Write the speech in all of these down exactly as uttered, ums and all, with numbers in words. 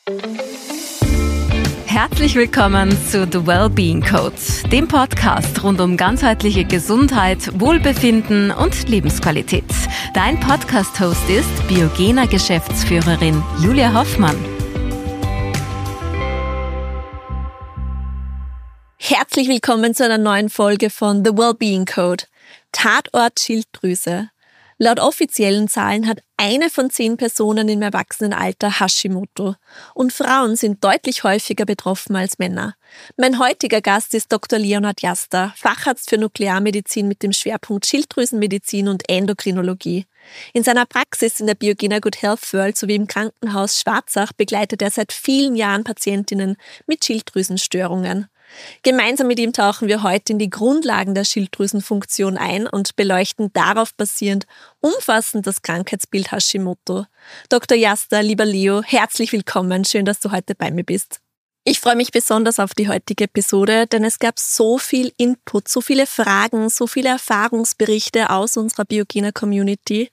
Herzlich willkommen zu The Wellbeing Code, dem Podcast rund um ganzheitliche Gesundheit, Wohlbefinden und Lebensqualität. Dein Podcast-Host ist Biogena-Geschäftsführerin Julia Hoffmann. Herzlich willkommen zu einer neuen Folge von The Wellbeing Code. Tatort Schilddrüse. Laut offiziellen Zahlen hat eine von zehn Personen im Erwachsenenalter Hashimoto. Und Frauen sind deutlich häufiger betroffen als Männer. Mein heutiger Gast ist Doktor Leonhard Jaster, Facharzt für Nuklearmedizin mit dem Schwerpunkt Schilddrüsenmedizin und Endokrinologie. In seiner Praxis in der Biogena Good Health World sowie im Krankenhaus Schwarzach begleitet er seit vielen Jahren Patientinnen mit Schilddrüsenstörungen. Gemeinsam mit ihm tauchen wir heute in die Grundlagen der Schilddrüsenfunktion ein und beleuchten darauf basierend umfassend das Krankheitsbild Hashimoto. Doktor Jaster, lieber Leo, herzlich willkommen. Schön, dass du heute bei mir bist. Ich freue mich besonders auf die heutige Episode, denn es gab so viel Input, so viele Fragen, so viele Erfahrungsberichte aus unserer Biogena-Community.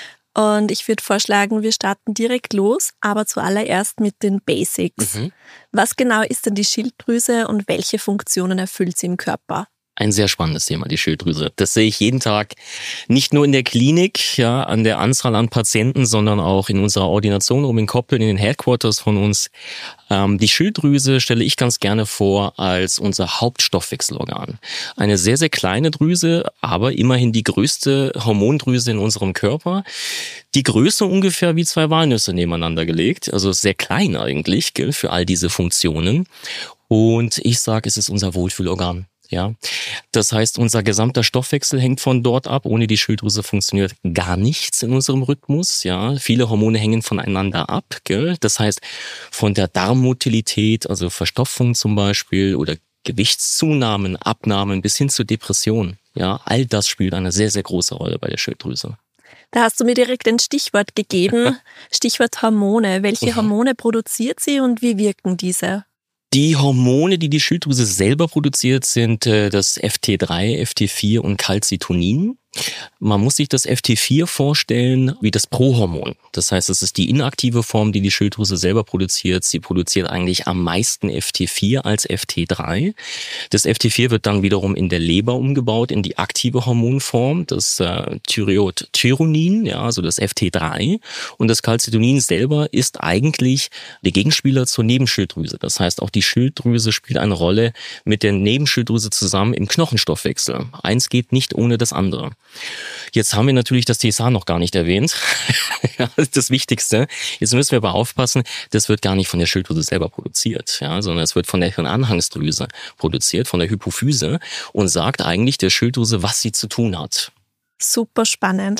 Und ich würde vorschlagen, wir starten direkt los, aber zuallererst mit den Basics. Mhm. Was genau ist denn die Schilddrüse und welche Funktionen erfüllt sie im Körper? Ein sehr spannendes Thema, die Schilddrüse. Das sehe ich jeden Tag nicht nur in der Klinik, ja, an der Anzahl an Patienten, sondern auch in unserer Ordination oben in Koppeln, in den Headquarters von uns. Ähm, die Schilddrüse stelle ich ganz gerne vor als unser Hauptstoffwechselorgan. Eine sehr, sehr kleine Drüse, aber immerhin die größte Hormondrüse in unserem Körper. Die Größe ungefähr wie zwei Walnüsse nebeneinander gelegt, also sehr klein eigentlich, gell, für all diese Funktionen. Und ich sage, es ist unser Wohlfühlorgan. Ja, das heißt, unser gesamter Stoffwechsel hängt von dort ab. Ohne die Schilddrüse funktioniert gar nichts in unserem Rhythmus. Ja, viele Hormone hängen voneinander ab. Gell? Das heißt, von der Darmmotilität, also Verstopfung zum Beispiel oder Gewichtszunahmen, Abnahmen bis hin zur Depression. Ja, all das spielt eine sehr, sehr große Rolle bei der Schilddrüse. Da hast du mir direkt ein Stichwort gegeben. Stichwort Hormone. Welche Hormone produziert sie und wie wirken diese? Die Hormone, die die Schilddrüse selber produziert, sind äh, das F T drei, F T vier und Calcitonin. Man muss sich das F T vier vorstellen wie das Prohormon. Das heißt, es ist die inaktive Form, die die Schilddrüse selber produziert. Sie produziert eigentlich am meisten F T vier als F T drei. Das F T vier wird dann wiederum in der Leber umgebaut in die aktive Hormonform, das äh, Thyreoid-Tyronin, ja, also das F T drei. Und das Calcitonin selber ist eigentlich der Gegenspieler zur Nebenschilddrüse. Das heißt, auch die Schilddrüse spielt eine Rolle mit der Nebenschilddrüse zusammen im Knochenstoffwechsel. Eins geht nicht ohne das andere. Jetzt haben wir natürlich das T S H noch gar nicht erwähnt. Das ist das Wichtigste. Jetzt müssen wir aber aufpassen, das wird gar nicht von der Schilddrüse selber produziert, ja, sondern es wird von der Hirnanhangsdrüse produziert, von der Hypophyse und sagt eigentlich der Schilddrüse, was sie zu tun hat. Super spannend.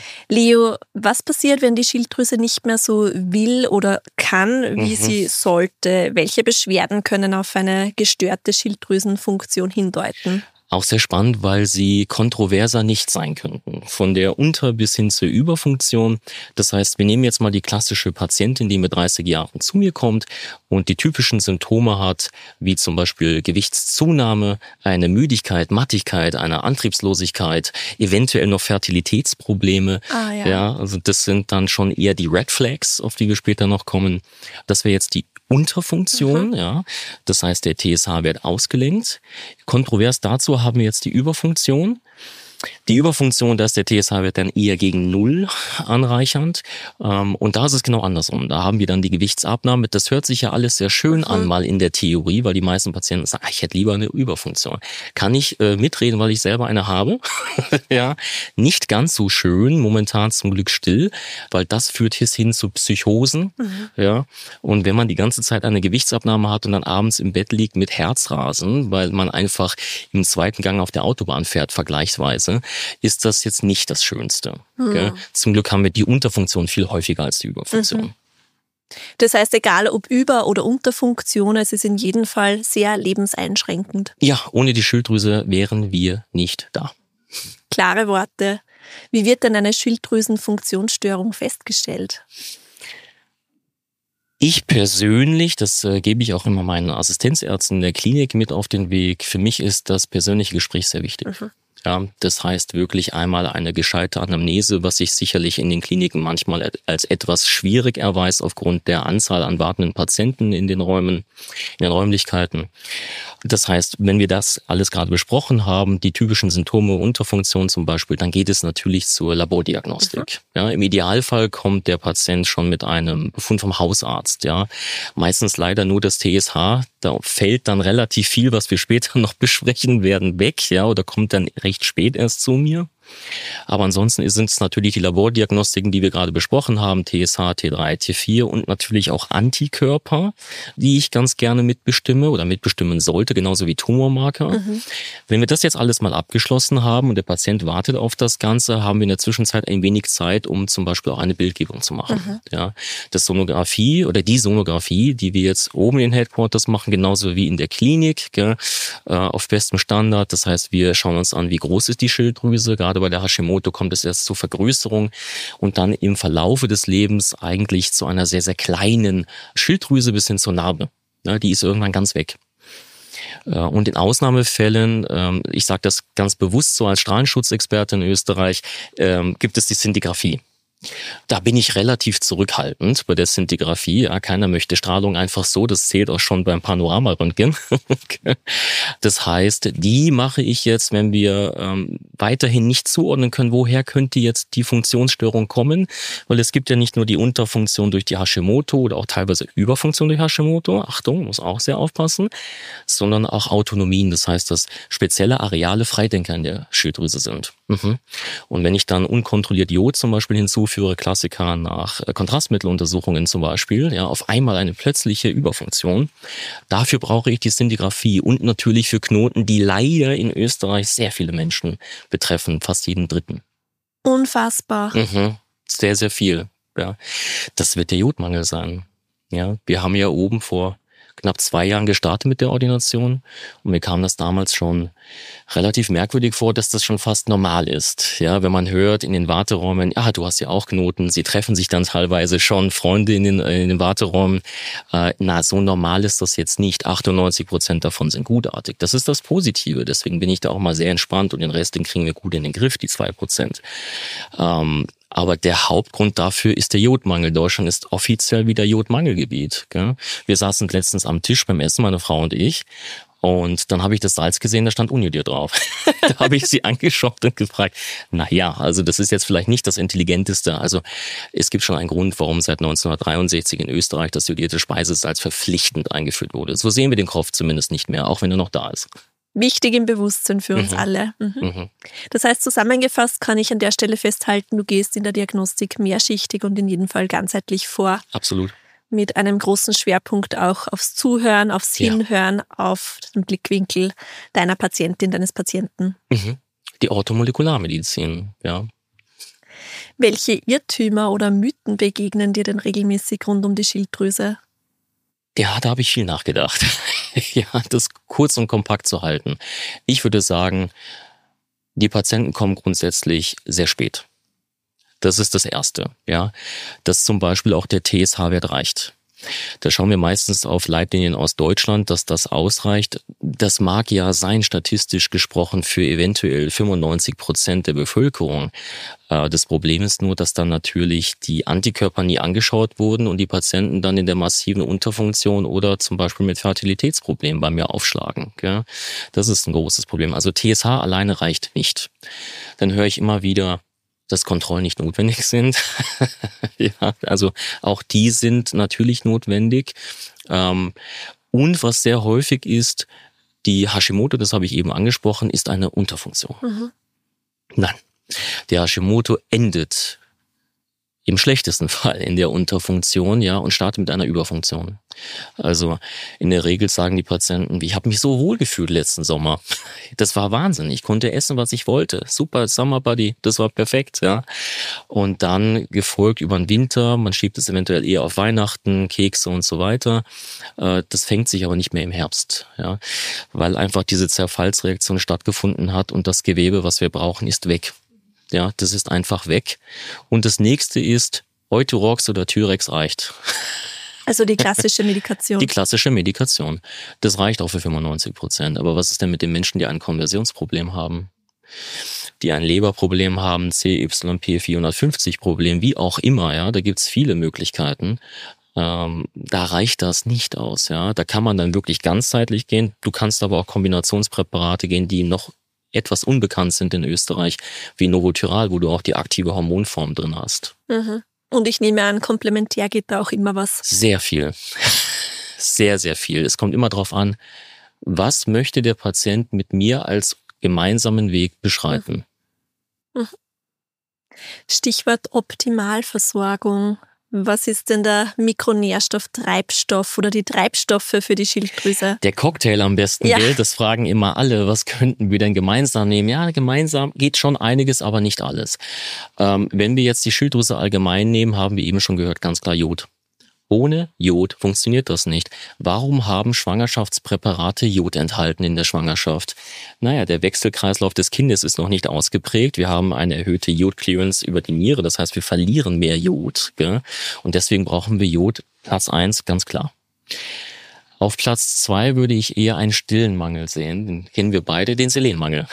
Leo, was passiert, wenn die Schilddrüse nicht mehr so will oder kann, wie mhm. sie sollte? Welche Beschwerden können auf eine gestörte Schilddrüsenfunktion hindeuten? Auch sehr spannend, weil sie kontroverser nicht sein könnten. Von der Unter- bis hin zur Überfunktion. Das heißt, wir nehmen jetzt mal die klassische Patientin, die mit dreißig Jahren zu mir kommt und die typischen Symptome hat, wie zum Beispiel Gewichtszunahme, eine Müdigkeit, Mattigkeit, eine Antriebslosigkeit, eventuell noch Fertilitätsprobleme. Ah, ja. Ja, also das sind dann schon eher die Red Flags, auf die wir später noch kommen. Das wäre jetzt die Unterfunktion, mhm. ja. Das heißt, der T S H wird ausgelenkt. Kontrovers dazu haben wir jetzt die Überfunktion. Die Überfunktion, da ist der T S H-Wert dann eher gegen Null anreichernd. Und da ist es genau andersrum. Da haben wir dann die Gewichtsabnahme. Das hört sich ja alles sehr schön an, mal in der Theorie, weil die meisten Patienten sagen, ich hätte lieber eine Überfunktion. Kann ich äh, mitreden, weil ich selber eine habe? Ja, nicht ganz so schön, momentan zum Glück still, weil das führt hin zu Psychosen. Mhm. Ja, und wenn man die ganze Zeit eine Gewichtsabnahme hat und dann abends im Bett liegt mit Herzrasen, weil man einfach im zweiten Gang auf der Autobahn fährt, vergleichsweise, ist das jetzt nicht das Schönste. Mhm. Gell? Zum Glück haben wir die Unterfunktion viel häufiger als die Überfunktion. Mhm. Das heißt, egal ob Über- oder Unterfunktion, es ist in jedem Fall sehr lebenseinschränkend. Ja, ohne die Schilddrüse wären wir nicht da. Klare Worte. Wie wird denn eine Schilddrüsenfunktionsstörung festgestellt? Ich persönlich, das äh, gebe ich auch immer meinen Assistenzärzten in der Klinik mit auf den Weg, für mich ist das persönliche Gespräch sehr wichtig. Mhm. Ja, das heißt wirklich einmal eine gescheite Anamnese, was sich sicherlich in den Kliniken manchmal als etwas schwierig erweist aufgrund der Anzahl an wartenden Patienten in den Räumen, in den Räumlichkeiten. Das heißt, wenn wir das alles gerade besprochen haben, die typischen Symptome, Unterfunktion zum Beispiel, dann geht es natürlich zur Labordiagnostik. Mhm. Ja, im Idealfall kommt der Patient schon mit einem Befund vom Hausarzt. Ja, meistens leider nur das T S H. Da fällt dann relativ viel, was wir später noch besprechen werden, weg. Ja, oder kommt dann recht spät erst zu mir. Aber ansonsten sind es natürlich die Labordiagnostiken, die wir gerade besprochen haben, T S H, T drei, T vier und natürlich auch Antikörper, die ich ganz gerne mitbestimme oder mitbestimmen sollte, genauso wie Tumormarker. Mhm. Wenn wir das jetzt alles mal abgeschlossen haben und der Patient wartet auf das Ganze, haben wir in der Zwischenzeit ein wenig Zeit, um zum Beispiel auch eine Bildgebung zu machen. Mhm. Ja, das Sonographie oder die Sonographie, die wir jetzt oben in den Headquarters machen, genauso wie in der Klinik, gell, auf bestem Standard. Das heißt, wir schauen uns an, wie groß ist die Schilddrüse. Gerade bei der Hashimoto kommt es erst zur Vergrößerung und dann im Verlaufe des Lebens eigentlich zu einer sehr, sehr kleinen Schilddrüse bis hin zur Narbe. Ja, die ist irgendwann ganz weg. Und in Ausnahmefällen, ich sage das ganz bewusst so als Strahlenschutzexperte in Österreich, gibt es die Szintigraphie. Da bin ich relativ zurückhaltend bei der Szintigraphie. Ja, keiner möchte Strahlung einfach so, das zählt auch schon beim Panoramaröntgen. Das heißt, die mache ich jetzt, wenn wir ähm, weiterhin nicht zuordnen können, woher könnte jetzt die Funktionsstörung kommen, weil es gibt ja nicht nur die Unterfunktion durch die Hashimoto oder auch teilweise Überfunktion durch Hashimoto, Achtung, muss auch sehr aufpassen, sondern auch Autonomien, das heißt, dass spezielle Areale Freidenker in der Schilddrüse sind. Mhm. Und wenn ich dann unkontrolliert Jod zum Beispiel hinzufüge, führe Klassiker nach Kontrastmitteluntersuchungen zum Beispiel, ja, auf einmal eine plötzliche Überfunktion. Dafür brauche ich die Szintigraphie und natürlich für Knoten, die leider in Österreich sehr viele Menschen betreffen, fast jeden Dritten. Unfassbar. Mhm. Sehr, sehr viel. Ja. Das wird der Jodmangel sein. Ja, wir haben ja oben vor knapp zwei Jahren gestartet mit der Ordination und mir kam das damals schon relativ merkwürdig vor, dass das schon fast normal ist. Ja, wenn man hört in den Warteräumen, ja, du hast ja auch Knoten, sie treffen sich dann teilweise schon, Freunde in den, in den Warteräumen. Äh, na, so normal ist das jetzt nicht. achtundneunzig Prozent davon sind gutartig. Das ist das Positive. Deswegen bin ich da auch mal sehr entspannt und den Rest, den kriegen wir gut in den Griff, die zwei Prozent. Ähm, Aber der Hauptgrund dafür ist der Jodmangel. Deutschland ist offiziell wieder Jodmangelgebiet. Gell? Wir saßen letztens am Tisch beim Essen, meine Frau und ich. Und dann habe ich das Salz gesehen, da stand Unjodiert drauf. Da habe ich sie angeschaut und gefragt, na ja, also das ist jetzt vielleicht nicht das Intelligenteste. Also es gibt schon einen Grund, warum seit neunzehnhundertdreiundsechzig in Österreich das jodierte Speisesalz verpflichtend eingeführt wurde. So sehen wir den Kopf zumindest nicht mehr, auch wenn er noch da ist. Wichtig im Bewusstsein für uns mhm. alle. Mhm. Mhm. Das heißt, zusammengefasst kann ich an der Stelle festhalten, du gehst in der Diagnostik mehrschichtig und in jedem Fall ganzheitlich vor. Absolut. Mit einem großen Schwerpunkt auch aufs Zuhören, aufs Hinhören, ja. auf den Blickwinkel deiner Patientin, deines Patienten. Mhm. Die Orthomolekularmedizin, ja. Welche Irrtümer oder Mythen begegnen dir denn regelmäßig rund um die Schilddrüse? Ja, da habe ich viel nachgedacht. Ja, das kurz und kompakt zu halten. Ich würde sagen, die Patienten kommen grundsätzlich sehr spät. Das ist das Erste, ja. Dass zum Beispiel auch der T S H-Wert reicht. Da schauen wir meistens auf Leitlinien aus Deutschland, dass das ausreicht. Das mag ja sein, statistisch gesprochen, für eventuell fünfundneunzig Prozent der Bevölkerung. Das Problem ist nur, dass dann natürlich die Antikörper nie angeschaut wurden und die Patienten dann in der massiven Unterfunktion oder zum Beispiel mit Fertilitätsproblemen bei mir aufschlagen. Das ist ein großes Problem. Also T S H alleine reicht nicht. Dann höre ich immer wieder, dass Kontrollen nicht notwendig sind. Ja, also auch die sind natürlich notwendig. Und was sehr häufig ist, die Hashimoto, das habe ich eben angesprochen, ist eine Unterfunktion. Mhm. Nein, der Hashimoto endet im schlechtesten Fall in der Unterfunktion, ja, und startet mit einer Überfunktion. Also in der Regel sagen die Patienten, ich habe mich so wohl gefühlt letzten Sommer. Das war Wahnsinn. Ich konnte essen, was ich wollte. Super Summer Body, das war perfekt, ja. Und dann gefolgt über den Winter, man schiebt es eventuell eher auf Weihnachten, Kekse und so weiter. Das fängt sich aber nicht mehr im Herbst, ja, weil einfach diese Zerfallsreaktion stattgefunden hat und das Gewebe, was wir brauchen, ist weg. Ja, das ist einfach weg. Und das nächste ist, Euthyrox oder Thyrex reicht. Also die klassische Medikation. Die klassische Medikation. Das reicht auch für fünfundneunzig Prozent. Aber was ist denn mit den Menschen, die ein Konversionsproblem haben? die ein Leberproblem haben, C Y P vierhundertfünfzig Problem, wie auch immer, ja, da gibt's viele Möglichkeiten. Ähm, da reicht das nicht aus, ja. Da kann man dann wirklich ganzheitlich gehen. Du kannst aber auch Kombinationspräparate gehen, die noch etwas unbekannt sind in Österreich, wie Novotyral, wo du auch die aktive Hormonform drin hast. Mhm. Und ich nehme an, komplementär geht da auch immer was. Sehr viel. Sehr, sehr viel. Es kommt immer darauf an, was möchte der Patient mit mir als gemeinsamen Weg beschreiten. Mhm. Stichwort Optimalversorgung. Was ist denn der Mikronährstofftreibstoff oder die Treibstoffe für die Schilddrüse? Der Cocktail am besten, ja. Gell? Das fragen immer alle. Was könnten wir denn gemeinsam nehmen? Ja, gemeinsam geht schon einiges, aber nicht alles. Ähm, wenn wir jetzt die Schilddrüse allgemein nehmen, haben wir eben schon gehört, ganz klar Jod. Ohne Jod funktioniert das nicht. Warum haben Schwangerschaftspräparate Jod enthalten in der Schwangerschaft? Naja, der Wechselkreislauf des Kindes ist noch nicht ausgeprägt. Wir haben eine erhöhte Jodclearance über die Niere. Das heißt, wir verlieren mehr Jod. Gell? Und deswegen brauchen wir Jod. Platz eins, ganz klar. Auf Platz zwei würde ich eher einen stillen Mangel sehen. Den kennen wir beide, den Selenmangel.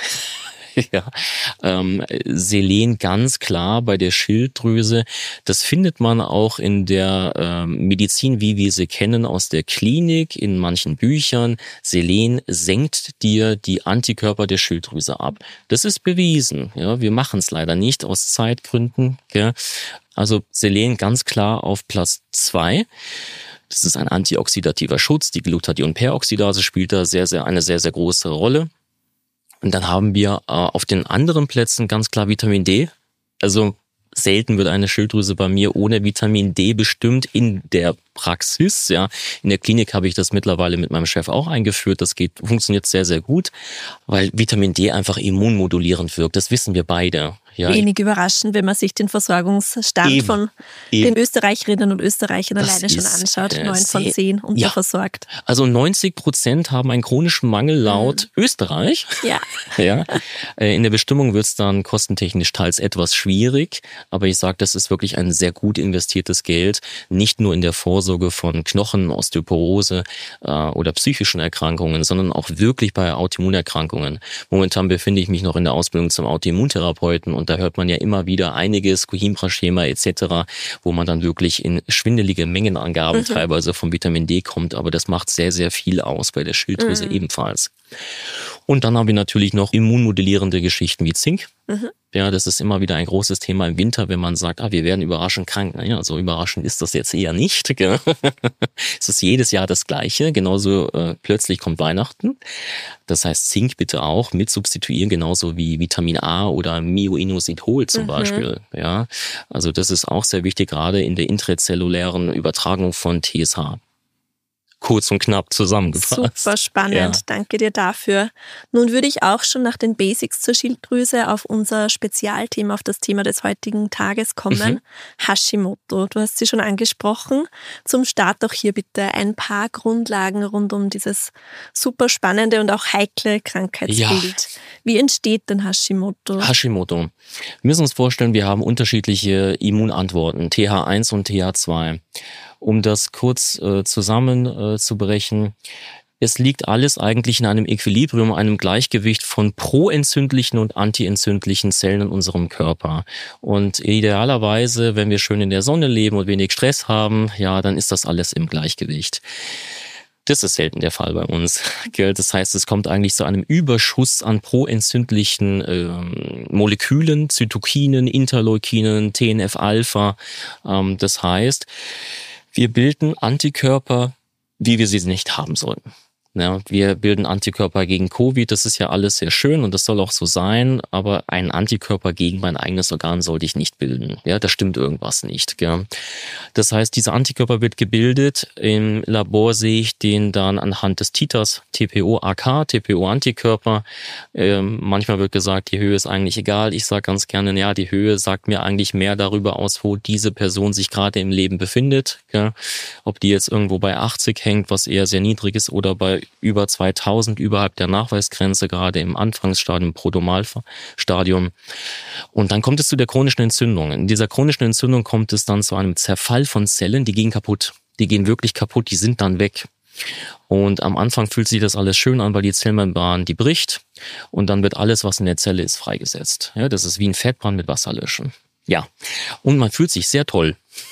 Ja, ähm, Selen ganz klar bei der Schilddrüse. Das findet man auch in der ähm, Medizin, wie wir sie kennen, aus der Klinik, in manchen Büchern. Selen senkt dir die Antikörper der Schilddrüse ab. Das ist bewiesen. Ja, wir machen es leider nicht aus Zeitgründen. Gell? Also Selen ganz klar auf Platz zwei. Das ist ein antioxidativer Schutz. Die Glutathion-Peroxidase spielt da sehr, sehr eine sehr, sehr große Rolle. Und dann haben wir äh, auf den anderen Plätzen ganz klar Vitamin D. Also selten wird eine Schilddrüse bei mir ohne Vitamin D bestimmt in der Praxis. Ja, in der Klinik habe ich das mittlerweile mit meinem Chef auch eingeführt. Das geht, funktioniert sehr, sehr gut, weil Vitamin D einfach immunmodulierend wirkt. Das wissen wir beide. Ja, wenig überraschend, wenn man sich den Versorgungsstand eben, von eben. den Österreicherinnen und Österreichern das alleine schon anschaut. Äh, Neun von zehn unterversorgt. Ja. Also neunzig Prozent haben einen chronischen Mangel laut mhm. Österreich. Ja. Ja. In der Bestimmung wird es dann kostentechnisch teils etwas schwierig, aber ich sage, das ist wirklich ein sehr gut investiertes Geld, nicht nur in der Vorsorge von Knochen, Osteoporose äh, oder psychischen Erkrankungen, sondern auch wirklich bei Autoimmunerkrankungen. Momentan befinde ich mich noch in der Ausbildung zum Autoimmuntherapeuten und da hört man ja immer wieder einiges, Coimbra-Schema et cetera, wo man dann wirklich in schwindelige Mengenangaben mhm. teilweise vom Vitamin D kommt. Aber das macht sehr, sehr viel aus, bei der Schilddrüse mhm. ebenfalls. Und dann haben wir natürlich noch immunmodellierende Geschichten wie Zink. Mhm. Ja, das ist immer wieder ein großes Thema im Winter, wenn man sagt, ah, wir werden überraschend krank. Naja, so überraschend ist das jetzt eher nicht. Gell? Es ist jedes Jahr das Gleiche. Genauso äh, plötzlich kommt Weihnachten. Das heißt, Zink bitte auch mit substituieren, genauso wie Vitamin A oder Myoinositol zum mhm. Beispiel. Ja, also das ist auch sehr wichtig, gerade in der intrazellulären Übertragung von T S H. Kurz und knapp zusammengefasst. Super spannend, ja. Danke dir dafür. Nun würde ich auch schon nach den Basics zur Schilddrüse auf unser Spezialthema, auf das Thema des heutigen Tages kommen. Mhm. Hashimoto, du hast sie schon angesprochen. Zum Start auch hier bitte ein paar Grundlagen rund um dieses super spannende und auch heikle Krankheitsbild. Ja. Wie entsteht denn Hashimoto? Hashimoto. Wir müssen uns vorstellen, wir haben unterschiedliche Immunantworten, T H eins und T H zwei. Um das kurz äh, zusammenzubrechen, äh, es liegt alles eigentlich in einem Equilibrium, einem Gleichgewicht von proentzündlichen und antientzündlichen Zellen in unserem Körper. Und idealerweise, wenn wir schön in der Sonne leben und wenig Stress haben, ja, dann ist das alles im Gleichgewicht. Das ist selten der Fall bei uns. Das heißt, es kommt eigentlich zu einem Überschuss an proentzündlichen ähm, Molekülen, Zytokinen, Interleukinen, T N F-Alpha. Ähm, das heißt, wir bilden Antikörper, wie wir sie nicht haben sollten. Ja, wir bilden Antikörper gegen Covid, das ist ja alles sehr schön und das soll auch so sein, aber einen Antikörper gegen mein eigenes Organ sollte ich nicht bilden. Ja, da stimmt irgendwas nicht. Gell? Das heißt, dieser Antikörper wird gebildet. Im Labor sehe ich den dann anhand des Titers, T P O A K, T P O-Antikörper. Ähm, manchmal wird gesagt, die Höhe ist eigentlich egal. Ich sage ganz gerne, ja, die Höhe sagt mir eigentlich mehr darüber aus, wo diese Person sich gerade im Leben befindet. Gell? Ob die jetzt irgendwo bei achtzig hängt, was eher sehr niedrig ist, oder bei über zweitausend, überhalb der Nachweisgrenze, gerade im Anfangsstadium, Protomalstadium. Und dann kommt es zu der chronischen Entzündung. In dieser chronischen Entzündung kommt es dann zu einem Zerfall von Zellen, die gehen kaputt. Die gehen wirklich kaputt, die sind dann weg. Und am Anfang fühlt sich das alles schön an, weil die Zellmembran, die bricht und dann wird alles, was in der Zelle ist, freigesetzt. Ja, das ist wie ein Fettbrand mit Wasser löschen. Ja, und man fühlt sich sehr toll.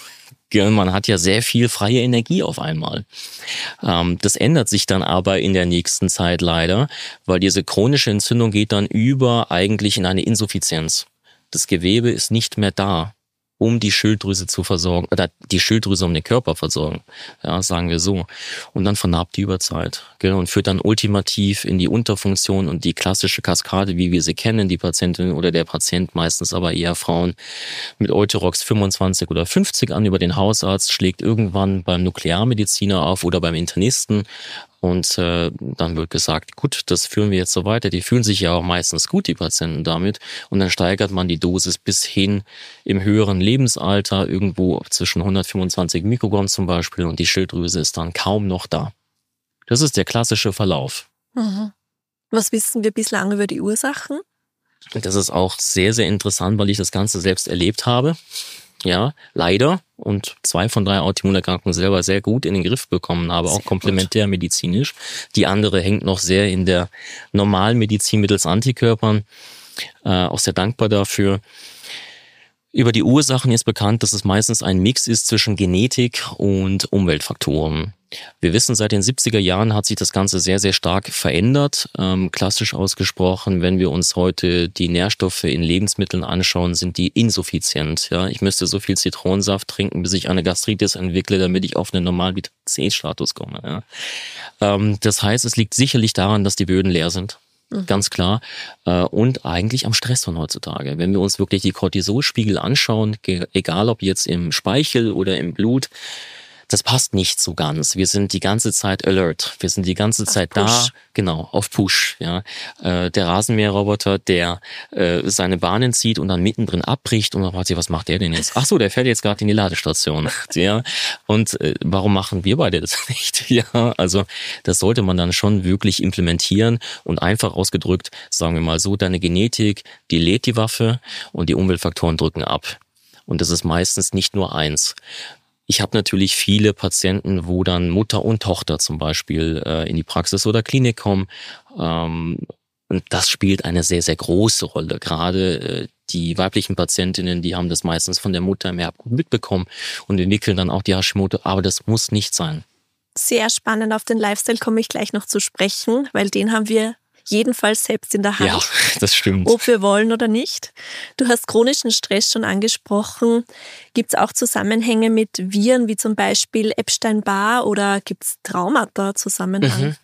Man hat ja sehr viel freie Energie auf einmal. Das ändert sich dann aber in der nächsten Zeit leider, weil diese chronische Entzündung geht dann über eigentlich in eine Insuffizienz. Das Gewebe ist nicht mehr da, um die Schilddrüse zu versorgen, oder die Schilddrüse um den Körper versorgen, ja, sagen wir so. Und dann vernarbt die über Zeit, gell, und führt dann ultimativ in die Unterfunktion und die klassische Kaskade, wie wir sie kennen, die Patientin oder der Patient, meistens aber eher Frauen, mit Euthyrox fünfundzwanzig oder fünfzig an über den Hausarzt, schlägt irgendwann beim Nuklearmediziner auf oder beim Internisten. Und äh, dann wird gesagt, gut, das führen wir jetzt so weiter. Die fühlen sich ja auch meistens gut, die Patienten damit. Und dann steigert man die Dosis bis hin im höheren Lebensalter, irgendwo zwischen hundertfünfundzwanzig Mikrogramm zum Beispiel. Und die Schilddrüse ist dann kaum noch da. Das ist der klassische Verlauf. Mhm. Was wissen wir bislang über die Ursachen? Das ist auch sehr, sehr interessant, weil ich das Ganze selbst erlebt habe. Ja, leider. Und zwei von drei Autoimmunerkrankungen selber sehr gut in den Griff bekommen habe, auch komplementär medizinisch. Die andere hängt noch sehr in der Normalmedizin mittels Antikörpern. Äh, auch sehr dankbar dafür. Über die Ursachen ist bekannt, dass es meistens ein Mix ist zwischen Genetik und Umweltfaktoren. Wir wissen, seit den siebziger Jahren hat sich das Ganze sehr, sehr stark verändert. Ähm, klassisch ausgesprochen, wenn wir uns heute die Nährstoffe in Lebensmitteln anschauen, sind die insuffizient. Ja, ich müsste so viel Zitronensaft trinken, bis ich eine Gastritis entwickle, damit ich auf einen normalen Vitamin C-Status komme. Ja. Ähm, das heißt, es liegt sicherlich daran, dass die Böden leer sind. Mhm. Ganz klar. Und eigentlich am Stress von heutzutage. Wenn wir uns wirklich die Cortisolspiegel anschauen, egal ob jetzt im Speichel oder im Blut, das passt nicht so ganz. Wir sind die ganze Zeit alert. Wir sind die ganze auf Zeit Push. Da, genau, auf Push. Ja, äh, der Rasenmäherroboter, der äh, seine Bahnen zieht und dann mittendrin abbricht und dann fragt sich, was macht der denn jetzt? Ach so, der fährt jetzt gerade in die Ladestation. Ja, und äh, warum machen wir beide das nicht? Ja, also das sollte man dann schon wirklich implementieren und einfach ausgedrückt, sagen wir mal so, deine Genetik, die lädt die Waffe und die Umweltfaktoren drücken ab. Und das ist meistens nicht nur eins. Ich habe natürlich viele Patienten, wo dann Mutter und Tochter zum Beispiel äh, in die Praxis oder Klinik kommen. Ähm, und das spielt eine sehr, sehr große Rolle. Gerade äh, die weiblichen Patientinnen, die haben das meistens von der Mutter im Erbgut mitbekommen und entwickeln dann auch die Hashimoto. Aber das muss nicht sein. Sehr spannend. Auf den Lifestyle komme ich gleich noch zu sprechen, weil den haben wir jedenfalls selbst in der Hand. Ja, das stimmt. Ob wir wollen oder nicht. Du hast chronischen Stress schon angesprochen. Gibt es auch Zusammenhänge mit Viren, wie zum Beispiel Epstein-Barr, oder gibt es Traumata-Zusammenhang? Mhm.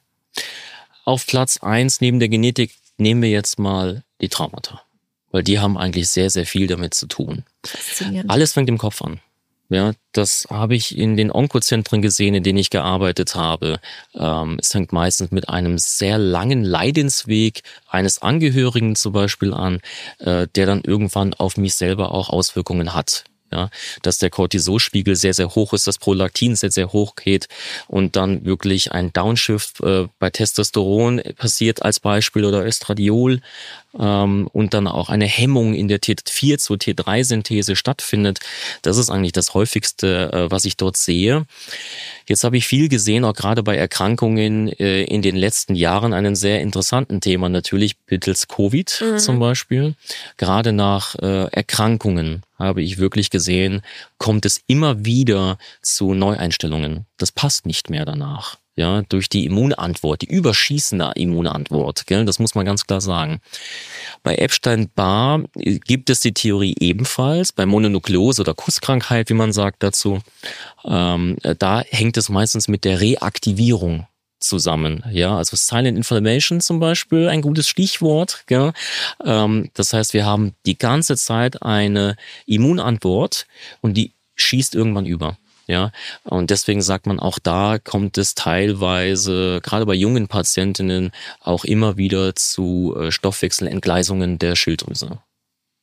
Auf Platz eins neben der Genetik nehmen wir jetzt mal die Traumata. Weil die haben eigentlich sehr, sehr viel damit zu tun. Faszinierend. Alles fängt im Kopf an. Ja, das habe ich in den Onkozentren gesehen, in denen ich gearbeitet habe. Ähm, es fängt meistens mit einem sehr langen Leidensweg eines Angehörigen zum Beispiel an, äh, der dann irgendwann auf mich selber auch Auswirkungen hat. Ja, dass der Cortisolspiegel sehr, sehr hoch ist, das Prolaktin sehr, sehr hoch geht und dann wirklich ein Downshift äh, bei Testosteron passiert als Beispiel oder Östradiol ähm, und dann auch eine Hemmung in der T vier zur T drei Synthese stattfindet. Das ist eigentlich das häufigste, äh, was ich dort sehe. Jetzt habe ich viel gesehen, auch gerade bei Erkrankungen äh, in den letzten Jahren, einen sehr interessanten Thema natürlich mittels Covid mhm. zum Beispiel. Gerade nach äh, Erkrankungen habe ich wirklich gesehen, kommt es immer wieder zu Neueinstellungen. Das passt nicht mehr danach. Ja, durch die Immunantwort, die überschießende Immunantwort, gell, das muss man ganz klar sagen. Bei Epstein-Barr gibt es die Theorie ebenfalls, bei Mononukleose oder Kusskrankheit, wie man sagt dazu, ähm, da hängt es meistens mit der Reaktivierung zusammen, ja, also Silent Inflammation zum Beispiel, ein gutes Stichwort, gell? Ähm, das heißt, wir haben die ganze Zeit eine Immunantwort und die schießt irgendwann über. Ja, und deswegen sagt man, auch da kommt es teilweise, gerade bei jungen Patientinnen, auch immer wieder zu Stoffwechselentgleisungen der Schilddrüse.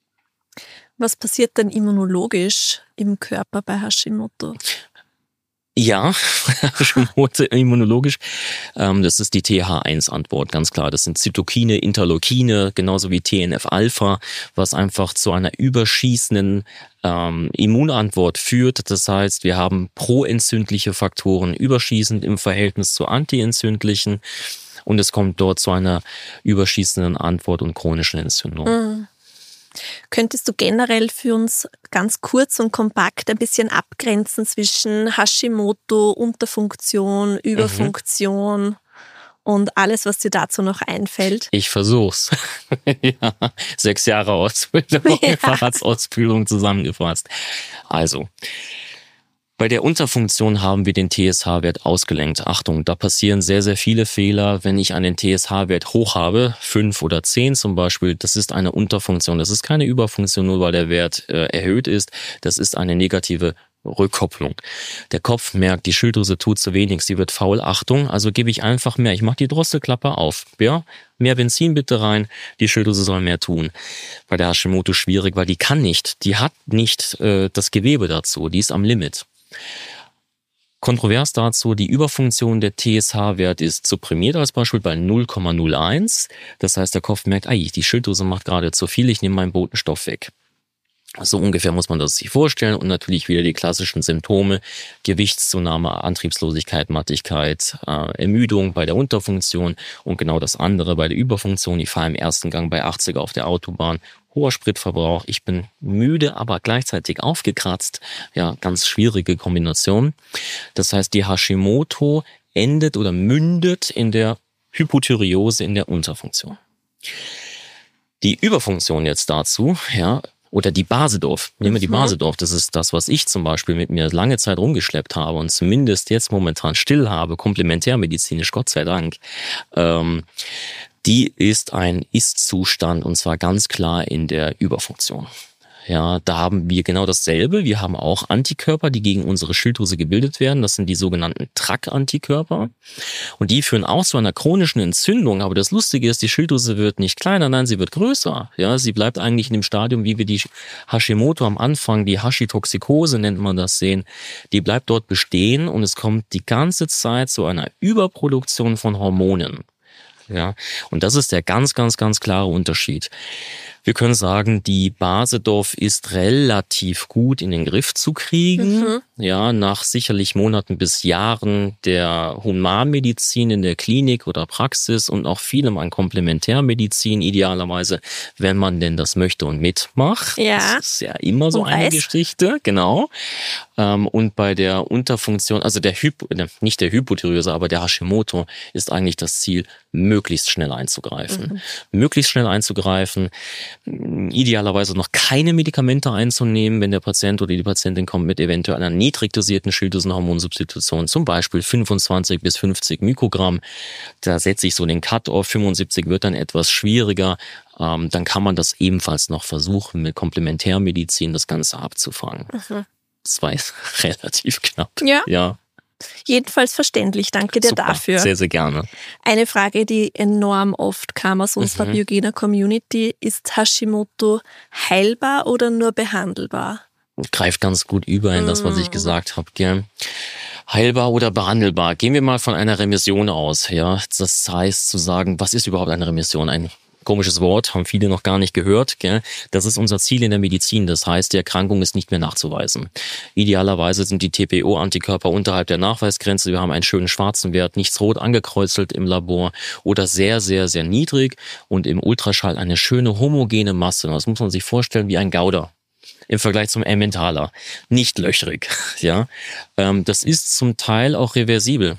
Was passiert denn immunologisch im Körper bei Hashimoto? Ja, Hashimoto immunologisch. Ähm, das ist die T H eins Antwort, ganz klar. Das sind Zytokine, Interleukine, genauso wie T N F Alpha, was einfach zu einer überschießenden ähm, Immunantwort führt. Das heißt, wir haben proentzündliche Faktoren überschießend im Verhältnis zu antientzündlichen und es kommt dort zu einer überschießenden Antwort und chronischen Entzündung. Mhm. Könntest du generell für uns ganz kurz und kompakt ein bisschen abgrenzen zwischen Hashimoto, Unterfunktion, Überfunktion mhm. und alles, was dir dazu noch einfällt? Ich versuch's. ja, sechs Jahre Ausbildung, ja. Facharztausbildung zusammengefasst. Also, bei der Unterfunktion haben wir den T S H-Wert ausgelenkt. Achtung, da passieren sehr, sehr viele Fehler. Wenn ich einen T S H-Wert hoch habe, fünf oder zehn zum Beispiel, das ist eine Unterfunktion. Das ist keine Überfunktion, nur weil der Wert äh, erhöht ist. Das ist eine negative Rückkopplung. Der Kopf merkt, die Schilddrüse tut zu wenig, sie wird faul. Achtung, also gebe ich einfach mehr. Ich mache die Drosselklappe auf. Ja, mehr Benzin bitte rein, die Schilddrüse soll mehr tun. Bei der Hashimoto schwierig, weil die kann nicht, die hat nicht äh, das Gewebe dazu, die ist am Limit. Kontrovers dazu, die Überfunktion der T S H-Wert ist supprimiert als Beispiel bei null Komma null eins. Das heißt, der Kopf merkt, ei, die Schilddrüse macht gerade zu viel, ich nehme meinen Botenstoff weg. So ungefähr muss man das sich vorstellen und natürlich wieder die klassischen Symptome, Gewichtszunahme, Antriebslosigkeit, Mattigkeit, äh, Ermüdung bei der Unterfunktion und genau das andere bei der Überfunktion. Ich fahre im ersten Gang bei achtziger auf der Autobahn, hoher Spritverbrauch, ich bin müde, aber gleichzeitig aufgekratzt. Ja, ganz schwierige Kombination. Das heißt, die Hashimoto endet oder mündet in der Hypothyreose in der Unterfunktion. Die Überfunktion jetzt dazu, ja, oder die Basedorf. Nehmen wir die Basedorf. Das ist das, was ich zum Beispiel mit mir lange Zeit rumgeschleppt habe und zumindest jetzt momentan still habe, komplementärmedizinisch, Gott sei Dank. Ähm, die ist ein Ist-Zustand und zwar ganz klar in der Überfunktion. Ja, da haben wir genau dasselbe. Wir haben auch Antikörper, die gegen unsere Schilddrüse gebildet werden. Das sind die sogenannten T R A C-Antikörper. Und die führen auch zu einer chronischen Entzündung. Aber das Lustige ist, die Schilddrüse wird nicht kleiner, nein, sie wird größer. Ja, sie bleibt eigentlich in dem Stadium, wie wir die Hashimoto am Anfang, die Hashitoxikose nennt man das, sehen. Die bleibt dort bestehen und es kommt die ganze Zeit zu einer Überproduktion von Hormonen. Ja, und das ist der ganz, ganz, ganz klare Unterschied. Wir können sagen, die Basedorf ist relativ gut in den Griff zu kriegen. Mhm. Ja, nach sicherlich Monaten bis Jahren der Humanmedizin in der Klinik oder Praxis und auch vielem an Komplementärmedizin idealerweise, wenn man denn das möchte und mitmacht. Ja. Das ist ja immer so eine Geschichte, genau. Und bei der Unterfunktion, also der Hypo, nicht der Hypothyreose, aber der Hashimoto ist eigentlich das Ziel, möglichst schnell einzugreifen. Mhm. Möglichst schnell einzugreifen, idealerweise noch keine Medikamente einzunehmen, wenn der Patient oder die Patientin kommt mit eventuell einer niedrig dosierten Schilddrüsenhormonsubstitution, zum Beispiel fünfundzwanzig bis fünfzig Mikrogramm. Da setze ich so den Cut-off, fünfundsiebzig wird dann etwas schwieriger. Ähm, dann kann man das ebenfalls noch versuchen, mit Komplementärmedizin das Ganze abzufangen. Mhm. Das war jetzt relativ knapp. Ja. ja. Jedenfalls verständlich. Danke dir Super, dafür. Sehr, sehr gerne. Eine Frage, die enorm oft kam aus unserer mhm. Biogener Community. Ist Hashimoto heilbar oder nur behandelbar? Greift ganz gut über in das, was ich gesagt habe, gell? Heilbar oder behandelbar? Gehen wir mal von einer Remission aus. Ja, das heißt zu sagen, was ist überhaupt eine Remission? Ein komisches Wort, haben viele noch gar nicht gehört. Gell? Das ist unser Ziel in der Medizin. Das heißt, die Erkrankung ist nicht mehr nachzuweisen. Idealerweise sind die T P O-Antikörper unterhalb der Nachweisgrenze. Wir haben einen schönen schwarzen Wert, nichts rot angekreuzelt im Labor oder sehr, sehr, sehr niedrig und im Ultraschall eine schöne homogene Masse. Das muss man sich vorstellen wie ein Gouda im Vergleich zum Emmentaler. Nicht löchrig. Ja, ähm, das ist zum Teil auch reversibel.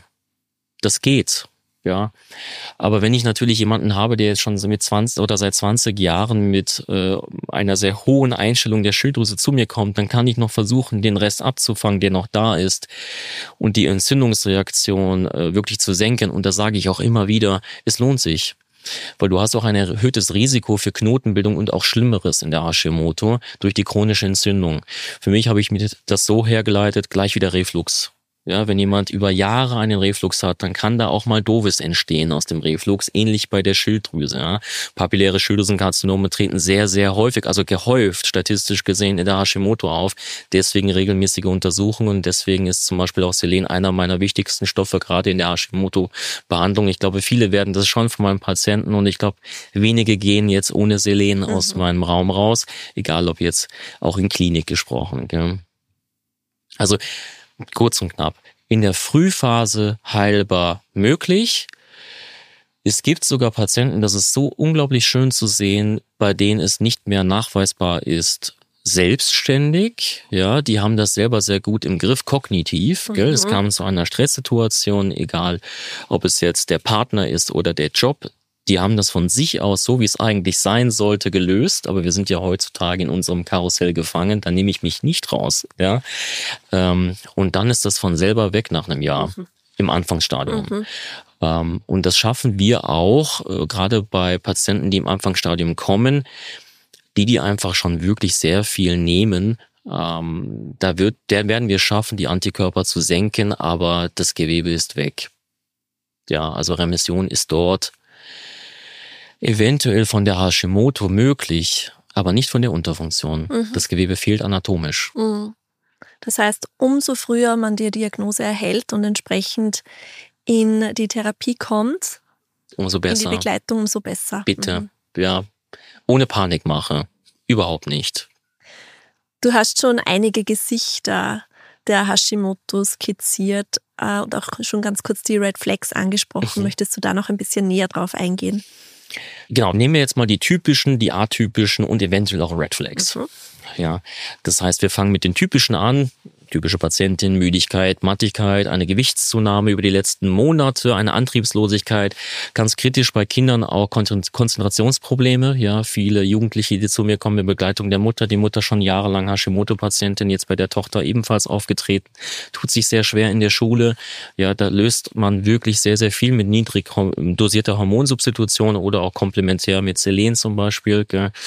Das geht. Ja, aber wenn ich natürlich jemanden habe, der jetzt schon mit zwanzig oder seit zwanzig Jahren mit äh, einer sehr hohen Einstellung der Schilddrüse zu mir kommt, dann kann ich noch versuchen, den Rest abzufangen, der noch da ist und die Entzündungsreaktion äh, wirklich zu senken. Und da sage ich auch immer wieder, es lohnt sich. Weil du hast auch ein erhöhtes Risiko für Knotenbildung und auch Schlimmeres in der Hashimoto durch die chronische Entzündung. Für mich habe ich mir das so hergeleitet, gleich wieder Reflux. Ja, wenn jemand über Jahre einen Reflux hat, dann kann da auch mal Doofes entstehen aus dem Reflux, ähnlich bei der Schilddrüse. Ja. Papilläre Schilddrüsenkarzinome treten sehr, sehr häufig, also gehäuft, statistisch gesehen in der Hashimoto auf. Deswegen regelmäßige Untersuchungen und deswegen ist zum Beispiel auch Selen einer meiner wichtigsten Stoffe, gerade in der Hashimoto-Behandlung. Ich glaube, viele werden das schon von meinen Patienten und ich glaube, wenige gehen jetzt ohne Selen mhm. aus meinem Raum raus, egal ob jetzt auch in Klinik gesprochen. Gell. Also kurz und knapp, in der Frühphase heilbar möglich. Es gibt sogar Patienten, das ist so unglaublich schön zu sehen, bei denen es nicht mehr nachweisbar ist, selbstständig. Ja, die haben das selber sehr gut im Griff, kognitiv. Mhm. Gell? Es kam zu einer Stresssituation, egal ob es jetzt der Partner ist oder der Job. Die haben das von sich aus, so wie es eigentlich sein sollte, gelöst. Aber wir sind ja heutzutage in unserem Karussell gefangen. Da nehme ich mich nicht raus. Ja, ähm, und dann ist das von selber weg nach einem Jahr mhm. im Anfangsstadium. Mhm. Ähm, und das schaffen wir auch, äh, gerade bei Patienten, die im Anfangsstadium kommen, die, die einfach schon wirklich sehr viel nehmen. Ähm, da wird, der werden wir schaffen, die Antikörper zu senken, aber das Gewebe ist weg. Ja, also Remission ist dort. Eventuell von der Hashimoto möglich, aber nicht von der Unterfunktion. Mhm. Das Gewebe fehlt anatomisch. Mhm. Das heißt, umso früher man die Diagnose erhält und entsprechend in die Therapie kommt, umso besser. In die Begleitung, umso besser. Bitte, mhm. ja, ohne Panikmache, überhaupt nicht. Du hast schon einige Gesichter der Hashimoto skizziert äh, und auch schon ganz kurz die Red Flags angesprochen. Mhm. Möchtest du da noch ein bisschen näher drauf eingehen? Genau, nehmen wir jetzt mal die typischen, die atypischen und eventuell auch Red Flags. Mhm. Ja, das heißt, wir fangen mit den typischen an. Typische Patientin, Müdigkeit, Mattigkeit, eine Gewichtszunahme über die letzten Monate, eine Antriebslosigkeit. Ganz kritisch bei Kindern auch Konzentrationsprobleme. Ja, viele Jugendliche, die zu mir kommen in Begleitung der Mutter, die Mutter schon jahrelang Hashimoto-Patientin, jetzt bei der Tochter ebenfalls aufgetreten, tut sich sehr schwer in der Schule. Ja, da löst man wirklich sehr, sehr viel mit niedrig dosierter Hormonsubstitution oder auch komplementär mit Selen zum Beispiel.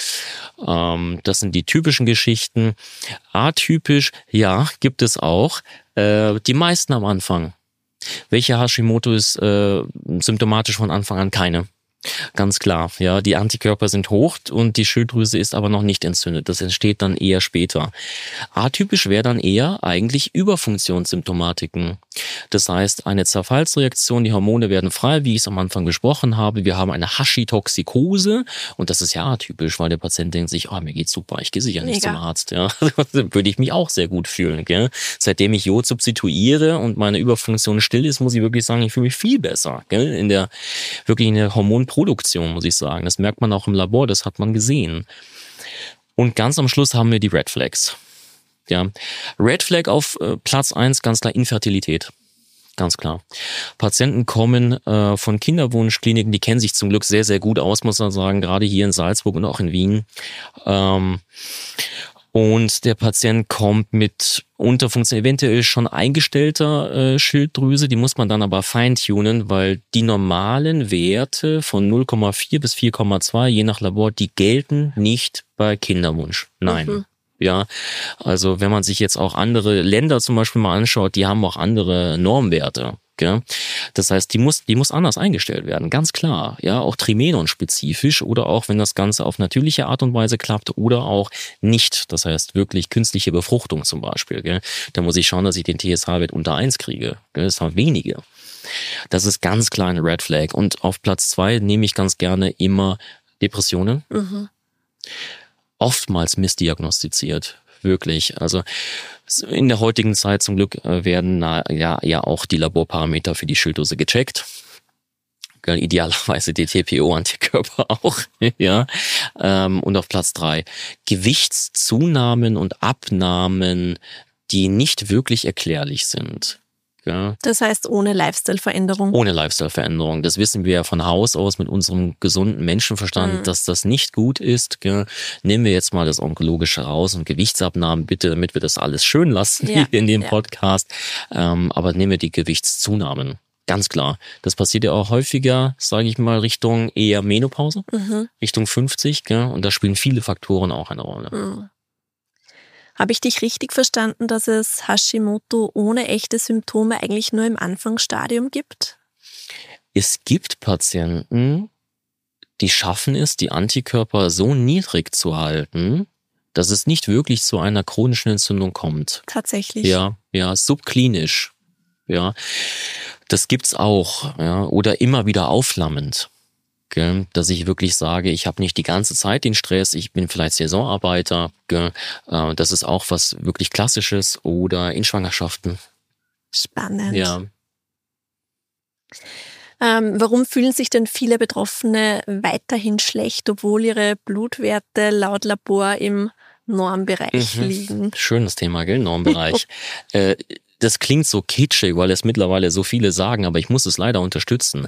Ähm, das sind die typischen Geschichten. Atypisch, ja, gibt es auch. Äh, die meisten am Anfang. Welche Hashimoto ist äh, symptomatisch von Anfang an? Keine. Ganz klar, ja, die Antikörper sind hoch und die Schilddrüse ist aber noch nicht entzündet. Das entsteht dann eher später. Atypisch wäre dann eher eigentlich Überfunktionssymptomatiken. Das heißt, eine Zerfallsreaktion, die Hormone werden frei, wie ich es am Anfang besprochen habe. Wir haben eine Hashitoxikose und das ist ja atypisch, weil der Patient denkt sich, oh, mir geht's super, ich gehe sicher nicht Mega. zum Arzt. Ja, würde ich mich auch sehr gut fühlen. Gell? Seitdem ich Jod substituiere und meine Überfunktion still ist, muss ich wirklich sagen, ich fühle mich viel besser. Gell? In der wirklich in der Hormon Produktion, muss ich sagen. Das merkt man auch im Labor, das hat man gesehen. Und ganz am Schluss haben wir die Red Flags. Ja, Red Flag auf äh, Platz eins, ganz klar Infertilität. Ganz klar. Patienten kommen äh, von Kinderwunschkliniken, die kennen sich zum Glück sehr, sehr gut aus, muss man sagen, gerade hier in Salzburg und auch in Wien. Ähm, Und der Patient kommt mit Unterfunktion, eventuell schon eingestellter äh, Schilddrüse, die muss man dann aber feintunen, weil die normalen Werte von null Komma vier bis vier Komma zwei, je nach Labor, die gelten nicht bei Kinderwunsch. Nein. Mhm. Ja, also wenn man sich jetzt auch andere Länder zum Beispiel mal anschaut, die haben auch andere Normwerte. Gell? Das heißt, die muss, die muss anders eingestellt werden, ganz klar. Ja, auch Trimenon-spezifisch oder auch, wenn das Ganze auf natürliche Art und Weise klappt oder auch nicht. Das heißt, wirklich künstliche Befruchtung zum Beispiel. Gell? Da muss ich schauen, dass ich den T S H-Wert unter eins kriege. Gell? Das haben wenige. Das ist ganz klar eine Red Flag. Und auf Platz zwei nehme ich ganz gerne immer Depressionen. Mhm. Oftmals missdiagnostiziert. Wirklich. Also in der heutigen Zeit zum Glück werden ja, ja auch die Laborparameter für die Schilddrüse gecheckt. Idealerweise die T P O-Antikörper auch. Ja. Und auf Platz drei Gewichtszunahmen und Abnahmen, die nicht wirklich erklärlich sind. Ja. Das heißt ohne Lifestyle-Veränderung? Ohne Lifestyle-Veränderung. Das wissen wir ja von Haus aus mit unserem gesunden Menschenverstand, mhm. dass das nicht gut ist. Gell. Nehmen wir jetzt mal das Onkologische raus und Gewichtsabnahmen bitte, damit wir das alles schön lassen ja. in dem ja. Podcast. Ähm, aber nehmen wir die Gewichtszunahmen. Ganz klar. Das passiert ja auch häufiger, sage ich mal, Richtung eher Menopause, mhm. Richtung fünfzig. Gell. Und da spielen viele Faktoren auch eine Rolle. Mhm. Habe ich dich richtig verstanden, dass es Hashimoto ohne echte Symptome eigentlich nur im Anfangsstadium gibt? Es gibt Patienten, die schaffen es, die Antikörper so niedrig zu halten, dass es nicht wirklich zu einer chronischen Entzündung kommt. Tatsächlich. Ja, ja, subklinisch. Ja, das gibt's auch. Ja, oder immer wieder aufflammend. Gell? Dass ich wirklich sage, ich habe nicht die ganze Zeit den Stress, ich bin vielleicht Saisonarbeiter. Gell? Äh, das ist auch was wirklich Klassisches. Oder in Schwangerschaften. Spannend. Ja. Ähm, warum fühlen sich denn viele Betroffene weiterhin schlecht, obwohl ihre Blutwerte laut Labor im Normbereich Mhm. liegen? Schönes Thema, gell? Normbereich. äh, das klingt so kitschig, weil es mittlerweile so viele sagen, aber ich muss es leider unterstützen.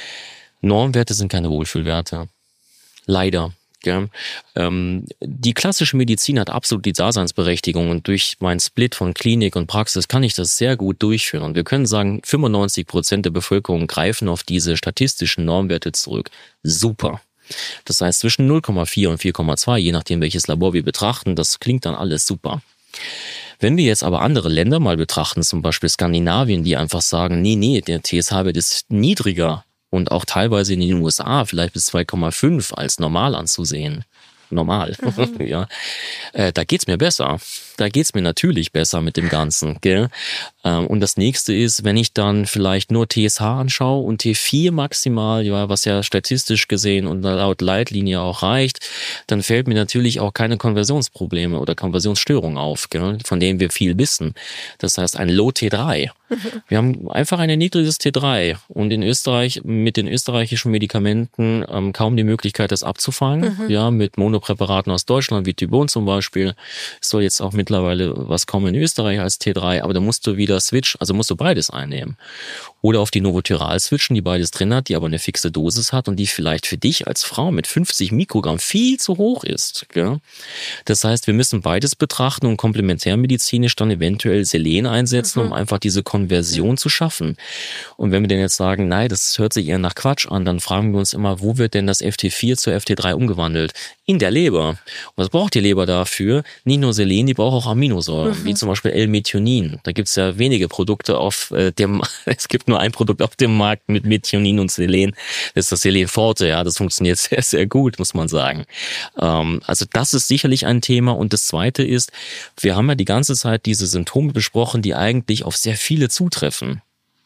Normwerte sind keine Wohlfühlwerte. Leider. Gell? Ähm, die klassische Medizin hat absolut die Daseinsberechtigung und durch meinen Split von Klinik und Praxis kann ich das sehr gut durchführen. Und wir können sagen, fünfundneunzig Prozent der Bevölkerung greifen auf diese statistischen Normwerte zurück. Super. Das heißt zwischen null Komma vier und vier Komma zwei, je nachdem welches Labor wir betrachten, das klingt dann alles super. Wenn wir jetzt aber andere Länder mal betrachten, zum Beispiel Skandinavien, die einfach sagen, nee, nee, der T S H-Wert ist niedriger und auch teilweise in den U S A vielleicht bis zwei Komma fünf als normal anzusehen. Normal, mhm. ja. Äh, da geht's mir besser. Da geht's mir natürlich besser mit dem Ganzen, gell? Ähm, und das nächste ist, wenn ich dann vielleicht nur T S H anschaue und T vier maximal, ja, was ja statistisch gesehen und laut Leitlinie auch reicht, dann fällt mir natürlich auch keine Konversionsprobleme oder Konversionsstörungen auf, gell? Von denen wir viel wissen. Das heißt ein Low T drei. Mhm. Wir haben einfach ein niedriges T drei und in Österreich mit den österreichischen Medikamenten ähm, kaum die Möglichkeit, das abzufangen, mhm. ja, mit Monopräparaten aus Deutschland, wie Tibon zum Beispiel. Es soll jetzt auch mittlerweile was kommen in Österreich als T drei, aber da musst du wieder switchen, also musst du beides einnehmen. Oder auf die Novotyral switchen, die beides drin hat, die aber eine fixe Dosis hat und die vielleicht für dich als Frau mit fünfzig Mikrogramm viel zu hoch ist. Gell? Das heißt, wir müssen beides betrachten und komplementärmedizinisch dann eventuell Selen einsetzen, mhm. um einfach diese Konversion zu schaffen. Und wenn wir denn jetzt sagen, nein, das hört sich eher nach Quatsch an, dann fragen wir uns immer, wo wird denn das F T vier zur F T drei umgewandelt? In der Leber. Und was braucht die Leber dafür? Nicht nur Selen, die braucht auch Aminosäuren, mhm. wie zum Beispiel L-Methionin. Da gibt's ja wenige Produkte auf äh, dem, es gibt nur ein Produkt auf dem Markt mit Methionin und Selen. Das ist das Selen Forte, ja, das funktioniert sehr, sehr gut, muss man sagen. Ähm, also das ist sicherlich ein Thema. Und das Zweite ist, wir haben ja die ganze Zeit diese Symptome besprochen, die eigentlich auf sehr viele zutreffen.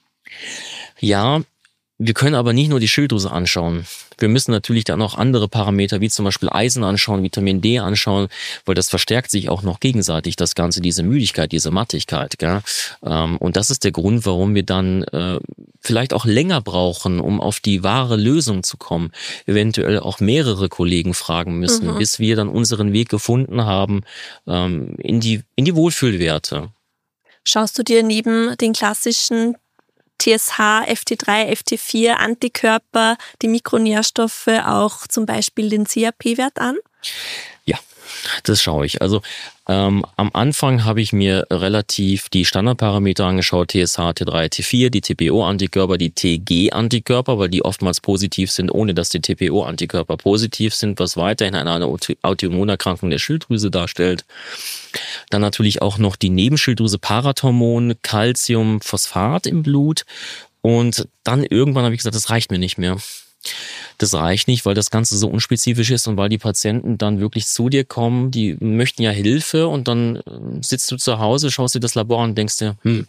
Ja, wir können aber nicht nur die Schilddrüse anschauen. Wir müssen natürlich dann auch andere Parameter, wie zum Beispiel Eisen anschauen, Vitamin D anschauen, weil das verstärkt sich auch noch gegenseitig, das Ganze, diese Müdigkeit, diese Mattigkeit. Gell? Und das ist der Grund, warum wir dann äh, vielleicht auch länger brauchen, um auf die wahre Lösung zu kommen. Eventuell auch mehrere Kollegen fragen müssen, mhm. bis wir dann unseren Weg gefunden haben ähm, in die, in die Wohlfühlwerte. Schaust du dir neben den klassischen T S H, F T drei, F T vier, Antikörper, die Mikronährstoffe, auch zum Beispiel den C A P-Wert an? Ja, das schaue ich. Also ähm, am Anfang habe ich mir relativ die Standardparameter angeschaut, T S H, T drei, T vier, die T P O-Antikörper, die T G-Antikörper, weil die oftmals positiv sind, ohne dass die T P O-Antikörper positiv sind, was weiterhin eine Autoimmunerkrankung der Schilddrüse darstellt. Dann natürlich auch noch die Nebenschilddrüse, Parathormon, Calcium, Phosphat im Blut. Und dann irgendwann habe ich gesagt, das reicht mir nicht mehr. Das reicht nicht, weil das Ganze so unspezifisch ist und weil die Patienten dann wirklich zu dir kommen, die möchten ja Hilfe und dann sitzt du zu Hause, schaust dir das Labor an und denkst dir, hm,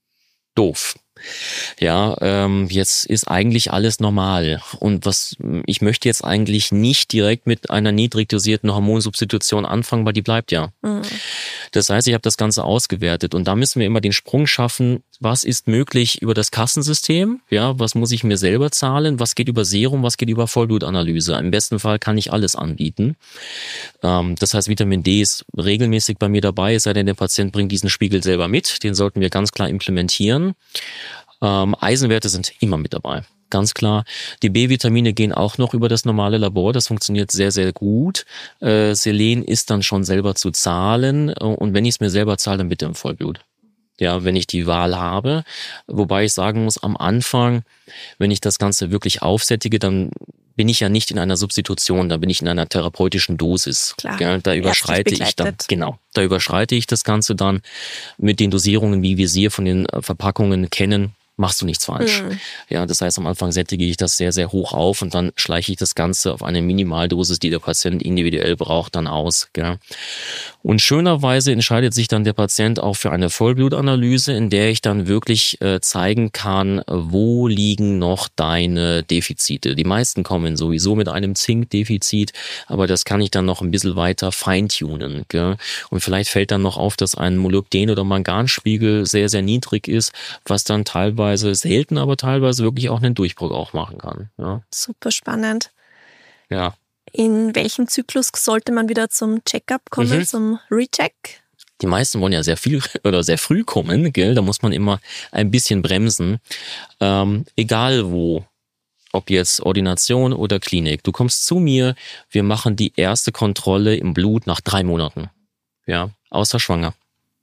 doof. Ja, ähm, jetzt ist eigentlich alles normal und was ich möchte jetzt eigentlich nicht direkt mit einer niedrig dosierten Hormonsubstitution anfangen, weil die bleibt ja. Mhm. Das heißt, ich habe das Ganze ausgewertet und da müssen wir immer den Sprung schaffen, was ist möglich über das Kassensystem, ja, was muss ich mir selber zahlen, was geht über Serum, was geht über Vollblutanalyse. Im besten Fall kann ich alles anbieten. Ähm, das heißt, Vitamin D ist regelmäßig bei mir dabei, es sei denn, der Patient bringt diesen Spiegel selber mit, den sollten wir ganz klar implementieren. Ähm, Eisenwerte sind immer mit dabei, ganz klar. Die B-Vitamine gehen auch noch über das normale Labor, das funktioniert sehr, sehr gut. Äh, Selen ist dann schon selber zu zahlen und wenn ich es mir selber zahle, dann bitte im Vollblut. Ja, wenn ich die Wahl habe, wobei ich sagen muss, am Anfang, wenn ich das Ganze wirklich aufsättige, dann bin ich ja nicht in einer Substitution, da bin ich in einer therapeutischen Dosis. Klar. Gell? Da überschreite ich dann, genau, da überschreite ich das Ganze dann mit den Dosierungen, wie wir sie von den Verpackungen kennen. Machst du nichts falsch. Mhm. Ja, das heißt, am Anfang sättige ich das sehr, sehr hoch auf und dann schleiche ich das Ganze auf eine Minimaldosis, die der Patient individuell braucht, dann aus. Gell? Und schönerweise entscheidet sich dann der Patient auch für eine Vollblutanalyse, in der ich dann wirklich äh, zeigen kann, wo liegen noch deine Defizite. Die meisten kommen sowieso mit einem Zinkdefizit, aber das kann ich dann noch ein bisschen weiter feintunen. Gell? Und vielleicht fällt dann noch auf, dass ein Molybden- oder Manganspiegel sehr, sehr niedrig ist, was dann teilweise selten, aber teilweise wirklich auch einen Durchbruch auch machen kann. Ja. Super spannend. Ja. In welchem Zyklus sollte man wieder zum Check-up kommen, mhm. zum Recheck? Die meisten wollen ja sehr viel oder sehr früh kommen, gell? Da muss man immer ein bisschen bremsen. Ähm, egal wo, ob jetzt Ordination oder Klinik, du kommst zu mir, wir machen die erste Kontrolle im Blut nach drei Monaten. Ja, außer schwanger.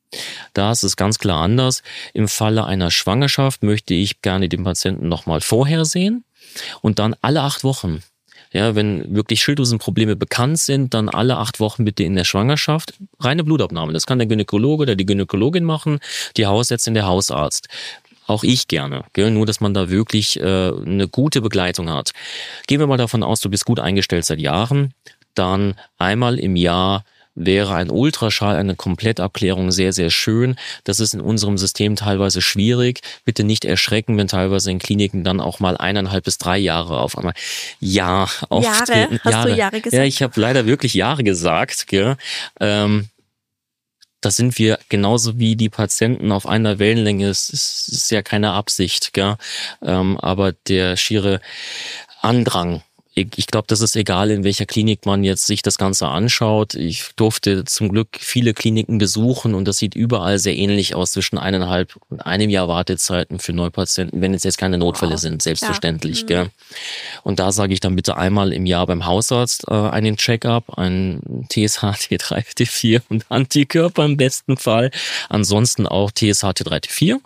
Da ist es ganz klar anders. Im Falle einer Schwangerschaft möchte ich gerne den Patienten nochmal vorher sehen und dann alle acht Wochen. Ja, wenn wirklich Schilddrüsenprobleme bekannt sind, dann alle acht Wochen bitte in der Schwangerschaft reine Blutabnahme. Das kann der Gynäkologe oder die Gynäkologin machen, die Hausärztin, der Hausarzt. Auch ich gerne, gell? Nur dass man da wirklich äh, eine gute Begleitung hat. Gehen wir mal davon aus, du bist gut eingestellt seit Jahren, dann einmal im Jahr wäre ein Ultraschall, eine Komplettabklärung sehr, sehr schön. Das ist in unserem System teilweise schwierig. Bitte nicht erschrecken, wenn teilweise in Kliniken dann auch mal eineinhalb bis drei Jahre auf einmal ja auftreten. Jahre? Hast Jahre. du Jahre gesagt? Ja, ich habe leider wirklich Jahre gesagt. Gell? Ähm, da sind wir genauso wie die Patienten auf einer Wellenlänge. Es ist, ist ja keine Absicht, gell? Ähm, aber der schiere Andrang. Ich glaube, das ist egal, in welcher Klinik man jetzt sich das Ganze anschaut. Ich durfte zum Glück viele Kliniken besuchen und das sieht überall sehr ähnlich aus, zwischen eineinhalb und einem Jahr Wartezeiten für Neupatienten, wenn es jetzt keine Notfälle wow. sind, selbstverständlich. Ja. Gell? Und da sage ich dann bitte einmal im Jahr beim Hausarzt äh, einen Check-up, ein T S H T drei T vier und Antikörper im besten Fall. Ansonsten auch T S H T drei T vier.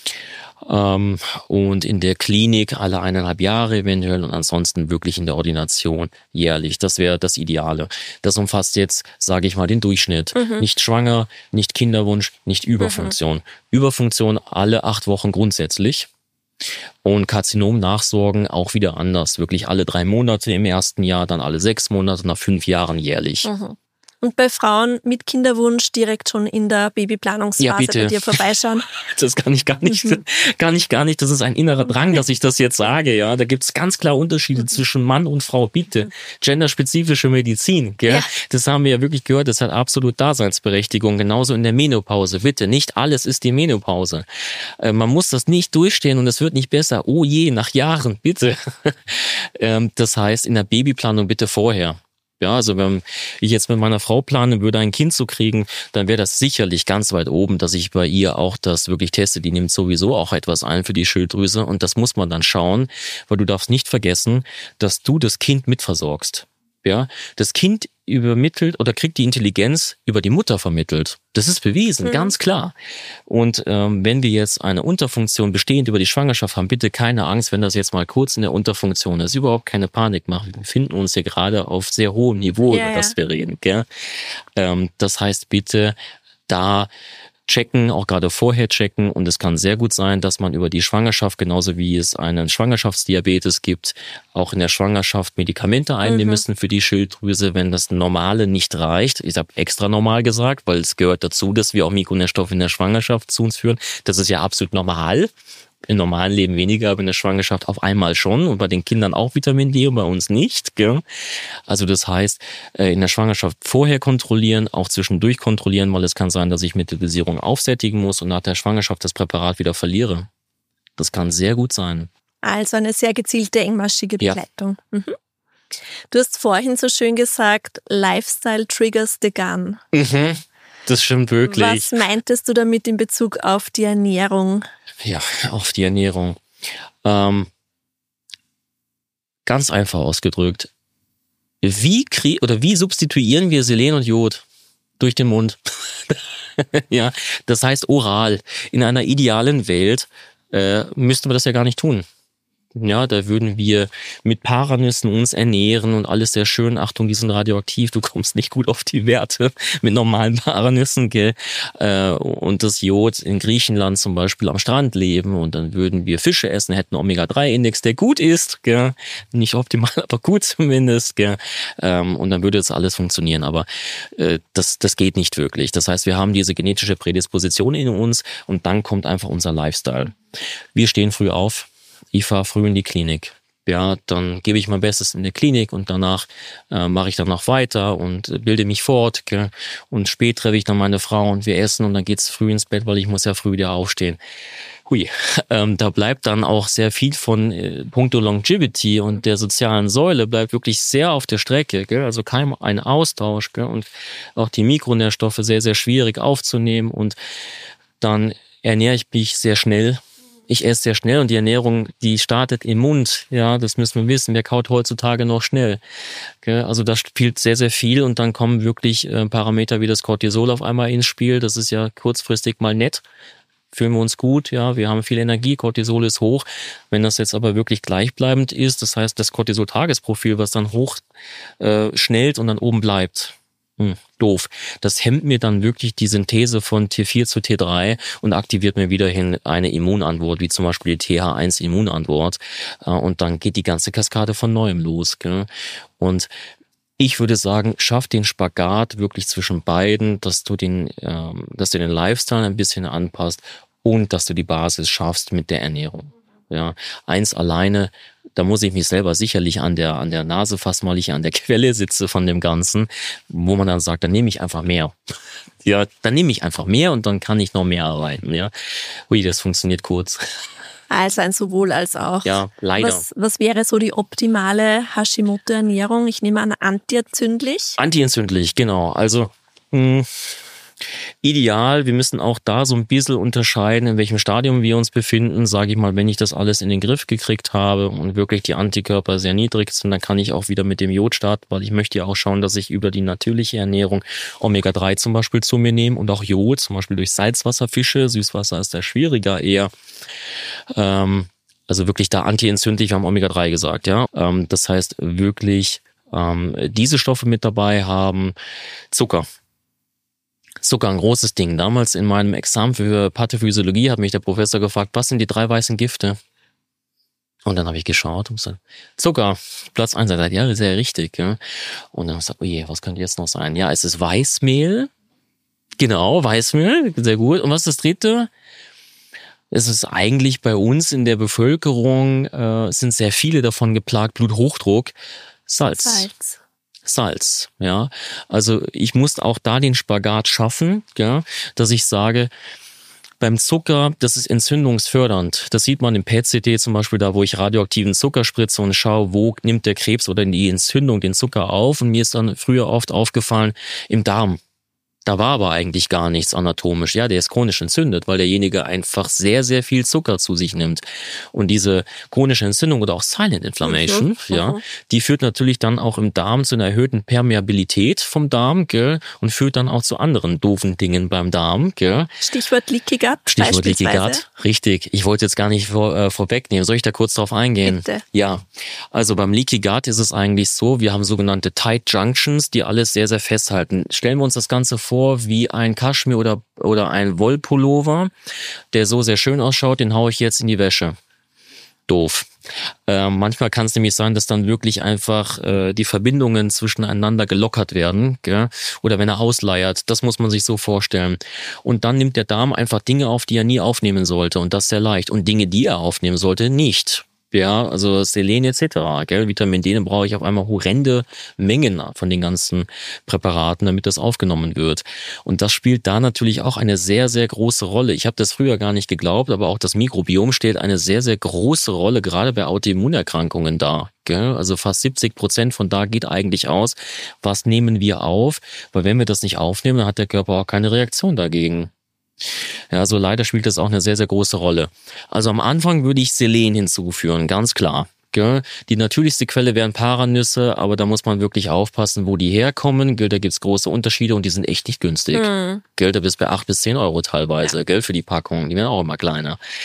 Ähm, und in der Klinik alle eineinhalb Jahre eventuell und ansonsten wirklich in der Ordination jährlich. Das wäre das Ideale. Das umfasst jetzt, sage ich mal, den Durchschnitt. Mhm. Nicht schwanger, nicht Kinderwunsch, nicht Überfunktion. Mhm. Überfunktion alle acht Wochen grundsätzlich. Und Karzinom nachsorgen auch wieder anders. Wirklich alle drei Monate im ersten Jahr, dann alle sechs Monate, nach fünf Jahren jährlich. Mhm. Und bei Frauen mit Kinderwunsch direkt schon in der Babyplanungsphase ja, bitte. bei dir vorbeischauen? Das kann ich gar nicht, mhm. kann ich gar nicht. Das ist ein innerer Drang, dass ich das jetzt sage. Ja, da gibt's ganz klar Unterschiede mhm. zwischen Mann und Frau. Bitte, genderspezifische Medizin. Gell? Ja. Das haben wir ja wirklich gehört. Das hat absolut Daseinsberechtigung. Genauso in der Menopause. Bitte, nicht alles ist die Menopause. Äh, man muss das nicht durchstehen und es wird nicht besser. Oh je, nach Jahren. Bitte. ähm, das heißt, in der Babyplanung bitte vorher. Ja, also wenn ich jetzt mit meiner Frau plane, würde ein Kind zu kriegen, dann wäre das sicherlich ganz weit oben, dass ich bei ihr auch das wirklich teste. Die nimmt sowieso auch etwas ein für die Schilddrüse und das muss man dann schauen, weil du darfst nicht vergessen, dass du das Kind mitversorgst. Ja, das Kind übermittelt oder kriegt die Intelligenz über die Mutter vermittelt. Das ist bewiesen, mhm. ganz klar. Und ähm, wenn wir jetzt eine Unterfunktion bestehend über die Schwangerschaft haben, bitte keine Angst, wenn das jetzt mal kurz in der Unterfunktion ist, überhaupt keine Panik machen. Wir befinden uns hier gerade auf sehr hohem Niveau, ja, über das wir reden. Gell? Ähm, das heißt, bitte da checken, auch gerade vorher checken und es kann sehr gut sein, dass man über die Schwangerschaft, genauso wie es einen Schwangerschaftsdiabetes gibt, auch in der Schwangerschaft Medikamente einnehmen mhm. müssen für die Schilddrüse, wenn das Normale nicht reicht. Ich habe extra normal gesagt, weil es gehört dazu, dass wir auch Mikronährstoffe in der Schwangerschaft zu uns führen. Das ist ja absolut normal. Im normalen Leben weniger, aber in der Schwangerschaft auf einmal schon und bei den Kindern auch Vitamin D und bei uns nicht. Gell? Also das heißt, in der Schwangerschaft vorher kontrollieren, auch zwischendurch kontrollieren, weil es kann sein, dass ich mit der Dosierung aufsättigen muss und nach der Schwangerschaft das Präparat wieder verliere. Das kann sehr gut sein. Also eine sehr gezielte, engmaschige Begleitung. Ja. Mhm. Du hast vorhin so schön gesagt, Lifestyle triggers the gun. Mhm. Das stimmt wirklich. Was meintest du damit in Bezug auf die Ernährung? Ja, auf die Ernährung. Ähm, ganz einfach ausgedrückt. Wie krie- oder wie substituieren wir Selen und Jod? Durch den Mund. Ja, das heißt oral. In einer idealen Welt äh, müssten wir das ja gar nicht tun. Ja, da würden wir mit Paranüssen uns ernähren und alles sehr schön. Achtung, die sind radioaktiv, du kommst nicht gut auf die Werte mit normalen Paranüssen, gell? Und das Jod in Griechenland zum Beispiel am Strand leben und dann würden wir Fische essen, hätten Omega drei Index, der gut ist, gell? Nicht optimal, aber gut zumindest, gell? Und dann würde das alles funktionieren, aber das, das geht nicht wirklich. Das heißt, wir haben diese genetische Prädisposition in uns und dann kommt einfach unser Lifestyle. Wir stehen früh auf. Ich fahre früh in die Klinik. Ja, dann gebe ich mein Bestes in der Klinik und danach äh, mache ich dann noch weiter und bilde mich fort. Gell? Und spät treffe ich dann meine Frau und wir essen und dann geht's früh ins Bett, weil ich muss ja früh wieder aufstehen. Hui, ähm, da bleibt dann auch sehr viel von äh, puncto Longevity und der sozialen Säule bleibt wirklich sehr auf der Strecke. Gell? Also kein ein Austausch, gell? Und auch die Mikronährstoffe sehr, sehr schwierig aufzunehmen und dann ernähre ich mich sehr schnell. Ich esse sehr schnell und die Ernährung, die startet im Mund. Ja, das müssen wir wissen. Wer kaut heutzutage noch schnell? Also das spielt sehr, sehr viel und dann kommen wirklich Parameter wie das Cortisol auf einmal ins Spiel. Das ist ja kurzfristig mal nett. Fühlen wir uns gut, ja, wir haben viel Energie, Cortisol ist hoch. Wenn das jetzt aber wirklich gleichbleibend ist, das heißt das Cortisol-Tagesprofil, was dann hoch äh, schnellt und dann oben bleibt. Hm, doof. Das hemmt mir dann wirklich die Synthese von T vier zu T drei und aktiviert mir wiederhin eine Immunantwort, wie zum Beispiel die T H eins Immunantwort. Und dann geht die ganze Kaskade von Neuem los. Gell? Und ich würde sagen, schaff den Spagat wirklich zwischen beiden, dass du den, ähm, dass du den Lifestyle ein bisschen anpasst und dass du die Basis schaffst mit der Ernährung. Ja, eins alleine, da muss ich mich selber sicherlich an der an der Nase fassen, weil ich an der Quelle sitze von dem Ganzen, wo man dann sagt, dann nehme ich einfach mehr. Ja, dann nehme ich einfach mehr und dann kann ich noch mehr erreichen. Ja, ui, das funktioniert kurz. Also ein sowohl als auch. Ja, leider. Was, was wäre so die optimale Hashimoto-Ernährung? Ich nehme an, antientzündlich. Antientzündlich, genau. Also mh, ideal, wir müssen auch da so ein bisschen unterscheiden, in welchem Stadium wir uns befinden. Sage ich mal, wenn ich das alles in den Griff gekriegt habe und wirklich die Antikörper sehr niedrig sind, dann kann ich auch wieder mit dem Jod starten, weil ich möchte ja auch schauen, dass ich über die natürliche Ernährung Omega drei zum Beispiel zu mir nehme und auch Jod, zum Beispiel durch Salzwasserfische. Süßwasser ist da schwieriger eher. Ähm, also wirklich da antientzündlich, wir haben Omega drei gesagt, ja. Ähm, das heißt wirklich ähm, diese Stoffe mit dabei haben. Zucker. Zucker, ein großes Ding. Damals in meinem Examen für Pathophysiologie hat mich der Professor gefragt, was sind die drei weißen Gifte? Und dann habe ich geschaut und gesagt, Zucker, Platz eins. Er sagt, ja, das ist ja richtig. Ja. Und dann habe ich gesagt, oh je, was könnte jetzt noch sein? Ja, es ist Weißmehl. Genau, Weißmehl, sehr gut. Und was ist das dritte? Es ist eigentlich bei uns in der Bevölkerung, äh, sind sehr viele davon geplagt, Bluthochdruck, Salz. Salz. Salz, ja. Also ich muss auch da den Spagat schaffen, ja, dass ich sage, beim Zucker, das ist entzündungsfördernd. Das sieht man im P E T C T zum Beispiel, da wo ich radioaktiven Zucker spritze und schaue, wo nimmt der Krebs oder die Entzündung den Zucker auf. Und mir ist dann früher oft aufgefallen, im Darm. Da war aber eigentlich gar nichts anatomisch. Ja, der ist chronisch entzündet, weil derjenige einfach sehr, sehr viel Zucker zu sich nimmt. Und diese chronische Entzündung oder auch Silent Inflammation, mhm. ja, die führt natürlich dann auch im Darm zu einer erhöhten Permeabilität vom Darm, gell, und führt dann auch zu anderen doofen Dingen beim Darm, gell. Stichwort Leaky Gut. Stichwort Leaky Gut, richtig. Ich wollte jetzt gar nicht vor, äh, vorwegnehmen. Soll ich da kurz drauf eingehen? Bitte. Ja, also beim Leaky Gut ist es eigentlich so, wir haben sogenannte Tight Junctions, die alles sehr, sehr festhalten. Stellen wir uns das Ganze vor, wie ein Kaschmir oder oder ein Wollpullover, der so sehr schön ausschaut, den haue ich jetzt in die Wäsche. Doof. Äh, manchmal kann es nämlich sein, dass dann wirklich einfach äh, die Verbindungen zwischeneinander gelockert werden, gell? Oder wenn er ausleiert, das muss man sich so vorstellen. Und dann nimmt der Darm einfach Dinge auf, die er nie aufnehmen sollte und das sehr leicht. Und Dinge, die er aufnehmen sollte, nicht. Ja, also Selen et cetera. Gell? Vitamin D, dann brauche ich auf einmal horrende Mengen von den ganzen Präparaten, damit das aufgenommen wird. Und das spielt da natürlich auch eine sehr, sehr große Rolle. Ich habe das früher gar nicht geglaubt, aber auch das Mikrobiom stellt eine sehr, sehr große Rolle, gerade bei Autoimmunerkrankungen dar. Gell? Also fast siebzig Prozent von da geht eigentlich aus, was nehmen wir auf? Weil wenn wir das nicht aufnehmen, dann hat der Körper auch keine Reaktion dagegen. Ja, also leider spielt das auch eine sehr, sehr große Rolle. Also am Anfang würde ich Selen hinzuführen, ganz klar. Gell? Die natürlichste Quelle wären Paranüsse, aber da muss man wirklich aufpassen, wo die herkommen. Gell? Da gibt's große Unterschiede und die sind echt nicht günstig. Mhm. Gell? Da bist du bei acht bis zehn Euro teilweise, ja. Gell? Für die Packung. Die werden auch immer kleiner.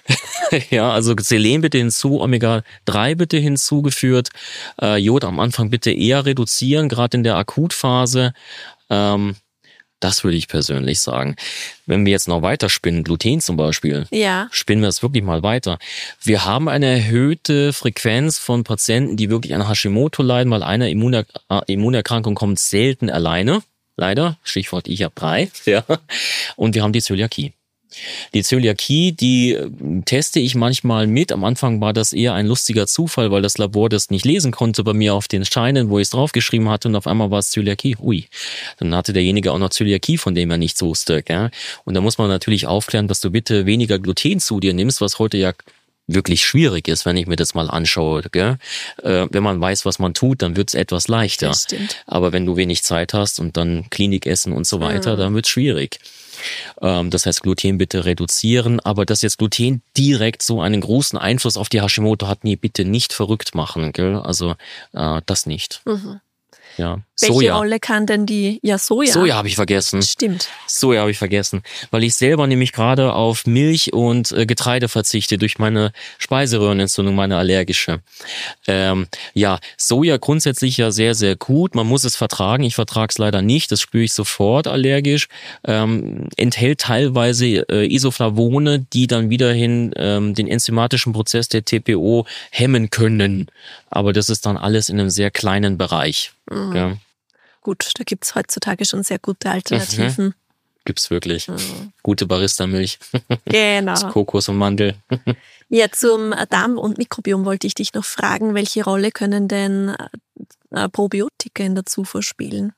Ja, also Selen bitte hinzu, Omega drei bitte hinzugeführt, äh, Jod am Anfang bitte eher reduzieren, gerade in der Akutphase. Ähm, das würde ich persönlich sagen. Wenn wir jetzt noch weiter spinnen, Gluten zum Beispiel, Ja. spinnen wir es wirklich mal weiter. Wir haben eine erhöhte Frequenz von Patienten, die wirklich an Hashimoto leiden, weil eine Immuner- äh, Immunerkrankung kommt selten alleine. Leider, Stichwort ich habe drei. Ja. Und wir haben die Zöliakie. Die Zöliakie, die teste ich manchmal mit. Am Anfang war das eher ein lustiger Zufall, weil das Labor das nicht lesen konnte bei mir auf den Steinen, wo ich es draufgeschrieben hatte, und auf einmal war es Zöliakie. Ui, dann hatte derjenige auch noch Zöliakie, von dem er nichts wusste. Gell? Und da muss man natürlich aufklären, dass du bitte weniger Gluten zu dir nimmst, was heute ja wirklich schwierig ist, wenn ich mir das mal anschaue. Gell? Äh, wenn man weiß, was man tut, dann wird es etwas leichter. Das stimmt. Aber wenn du wenig Zeit hast und dann Klinik essen und so weiter, mhm. dann wird es schwierig. Ähm, das heißt, Gluten bitte reduzieren. Aber dass jetzt Gluten direkt so einen großen Einfluss auf die Hashimoto hat, nee, bitte nicht verrückt machen. Gell? Also äh, das nicht. Mhm. Ja. Welche Soja. Rolle kann denn die, ja Soja? Soja habe ich vergessen. Stimmt. Soja habe ich vergessen, weil ich selber nämlich gerade auf Milch und äh, Getreide verzichte durch meine Speiseröhrenentzündung, meine allergische. Ähm, ja, Soja grundsätzlich ja sehr, sehr gut. Man muss es vertragen. Ich vertrage es leider nicht. Das spüre ich sofort allergisch. Ähm, enthält teilweise äh, Isoflavone, die dann wiederhin ähm, den enzymatischen Prozess der T P O hemmen können. Aber das ist dann alles in einem sehr kleinen Bereich. Mhm. Ja. Gut, da gibt's heutzutage schon sehr gute Alternativen. Mhm. Gibt's wirklich. Mhm. Gute Barista-Milch. Genau. Kokos und Mandel. Ja, zum Darm- und Mikrobiom wollte ich dich noch fragen, welche Rolle können denn äh, Probiotika in der Zufuhr spielen?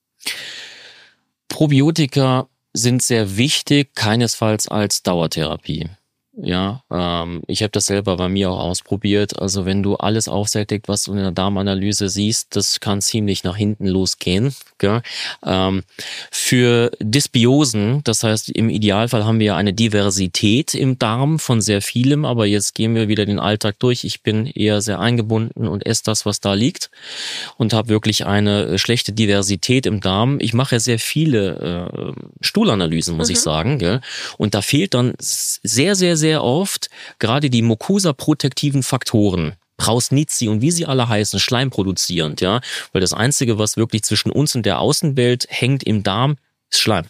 Probiotika sind sehr wichtig, keinesfalls als Dauertherapie. Ja, ähm, ich habe das selber bei mir auch ausprobiert. Also wenn du alles aufsättigt, was du in der Darmanalyse siehst, das kann ziemlich nach hinten losgehen. Gell? Ähm, für Dysbiosen, das heißt im Idealfall haben wir eine Diversität im Darm von sehr vielem, aber jetzt gehen wir wieder den Alltag durch. Ich bin eher sehr eingebunden und esse das, was da liegt, und habe wirklich eine schlechte Diversität im Darm. Ich mache sehr viele äh, Stuhlanalysen, muss mhm. ich sagen. Gell? Und da fehlt dann sehr, sehr, sehr sehr oft gerade die mukosa-protektiven Faktoren, Prausnizi und wie sie alle heißen, schleimproduzierend, ja, weil das Einzige, was wirklich zwischen uns und der Außenwelt hängt im Darm, ist Schleim.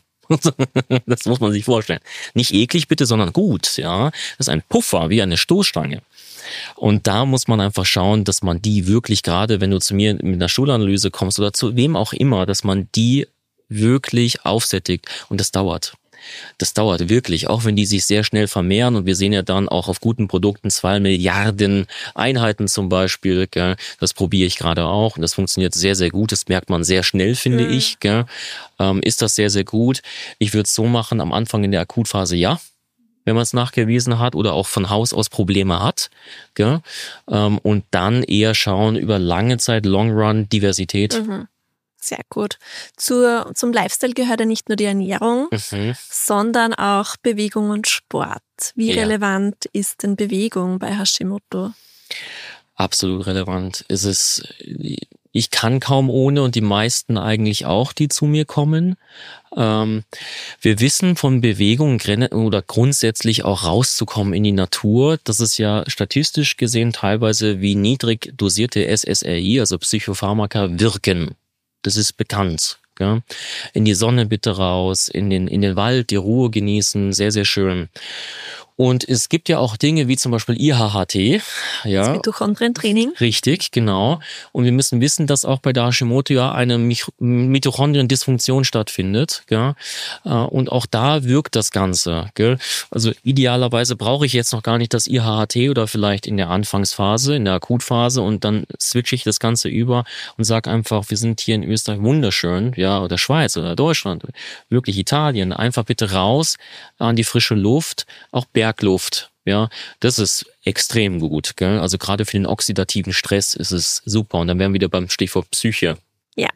Das muss man sich vorstellen. Nicht eklig bitte, sondern gut, ja. Das ist ein Puffer, wie eine Stoßstange. Und da muss man einfach schauen, dass man die wirklich, gerade wenn du zu mir mit einer Stuhlanalyse kommst oder zu wem auch immer, dass man die wirklich aufsättigt, und das dauert. Das dauert wirklich, auch wenn die sich sehr schnell vermehren, und wir sehen ja dann auch auf guten Produkten zwei Milliarden Einheiten zum Beispiel, gell? Das probiere ich gerade auch und das funktioniert sehr, sehr gut, das merkt man sehr schnell, finde mhm. ich, gell? Ähm, ist das sehr, sehr gut. Ich würde es so machen, am Anfang in der Akutphase ja, wenn man es nachgewiesen hat oder auch von Haus aus Probleme hat, gell? Ähm, und dann eher schauen über lange Zeit, Long Run, Diversität. Mhm. Sehr gut. Zur, zum Lifestyle gehört ja nicht nur die Ernährung, mhm. sondern auch Bewegung und Sport. Wie ja. relevant ist denn Bewegung bei Hashimoto? Absolut relevant. Es ist, ich kann kaum ohne, und die meisten eigentlich auch, die zu mir kommen. Ähm, wir wissen von Bewegung oder grundsätzlich auch rauszukommen in die Natur, dass es ja statistisch gesehen teilweise wie niedrig dosierte S S R I, also Psychopharmaka, wirken. Das ist bekannt. Gell? In die Sonne bitte raus, in den, in den Wald, die Ruhe genießen, sehr, sehr schön. Und es gibt ja auch Dinge wie zum Beispiel I H H T. Ja. Das Mitochondrientraining. Richtig, genau. Und wir müssen wissen, dass auch bei der Hashimoto ja eine Mitochondriendysfunktion stattfindet. Gell? Und auch da wirkt das Ganze. Gell? Also idealerweise brauche ich jetzt noch gar nicht das I H H T oder vielleicht in der Anfangsphase, in der Akutphase, und dann switche ich das Ganze über und sage einfach, wir sind hier in Österreich wunderschön, ja, oder Schweiz oder Deutschland, wirklich Italien. Einfach bitte raus an die frische Luft, auch Berg Bergluft, ja, das ist extrem gut, gell? Also gerade für den oxidativen Stress ist es super. Und dann wären wir wieder beim Stichwort Psyche. Ja.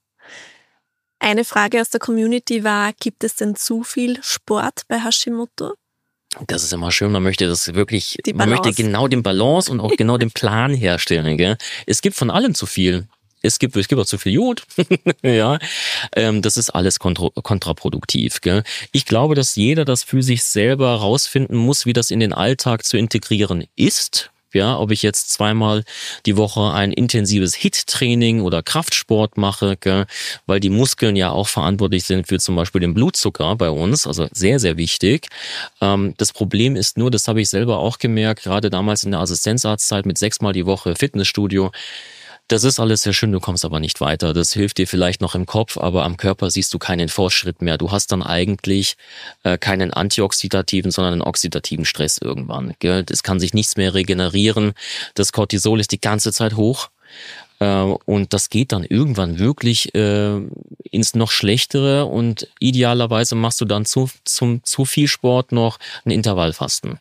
Eine Frage aus der Community war, gibt es denn zu viel Sport bei Hashimoto? Das ist immer schön, man möchte das wirklich, man möchte genau den Balance und auch genau den Plan herstellen, gell? Es gibt von allem zu viel. Es gibt, es gibt auch zu viel Jod. Ja, ähm, das ist alles kontra- kontraproduktiv. Gell? Ich glaube, dass jeder das für sich selber rausfinden muss, wie das in den Alltag zu integrieren ist. Ja, ob ich jetzt zweimal die Woche ein intensives H I I T-Training oder Kraftsport mache, gell? Weil die Muskeln ja auch verantwortlich sind für zum Beispiel den Blutzucker bei uns, also sehr, sehr wichtig. Ähm, das Problem ist nur, das habe ich selber auch gemerkt, gerade damals in der Assistenzarztzeit mit sechsmal die Woche Fitnessstudio. Das ist alles sehr schön, du kommst aber nicht weiter. Das hilft dir vielleicht noch im Kopf, aber am Körper siehst du keinen Fortschritt mehr. Du hast dann eigentlich äh, keinen antioxidativen, sondern einen oxidativen Stress irgendwann. Gell? Es kann sich nichts mehr regenerieren. Das Cortisol ist die ganze Zeit hoch. Äh, und das geht dann irgendwann wirklich äh, ins noch Schlechtere. Und idealerweise machst du dann zu, zum, zu viel Sport noch ein Intervallfasten.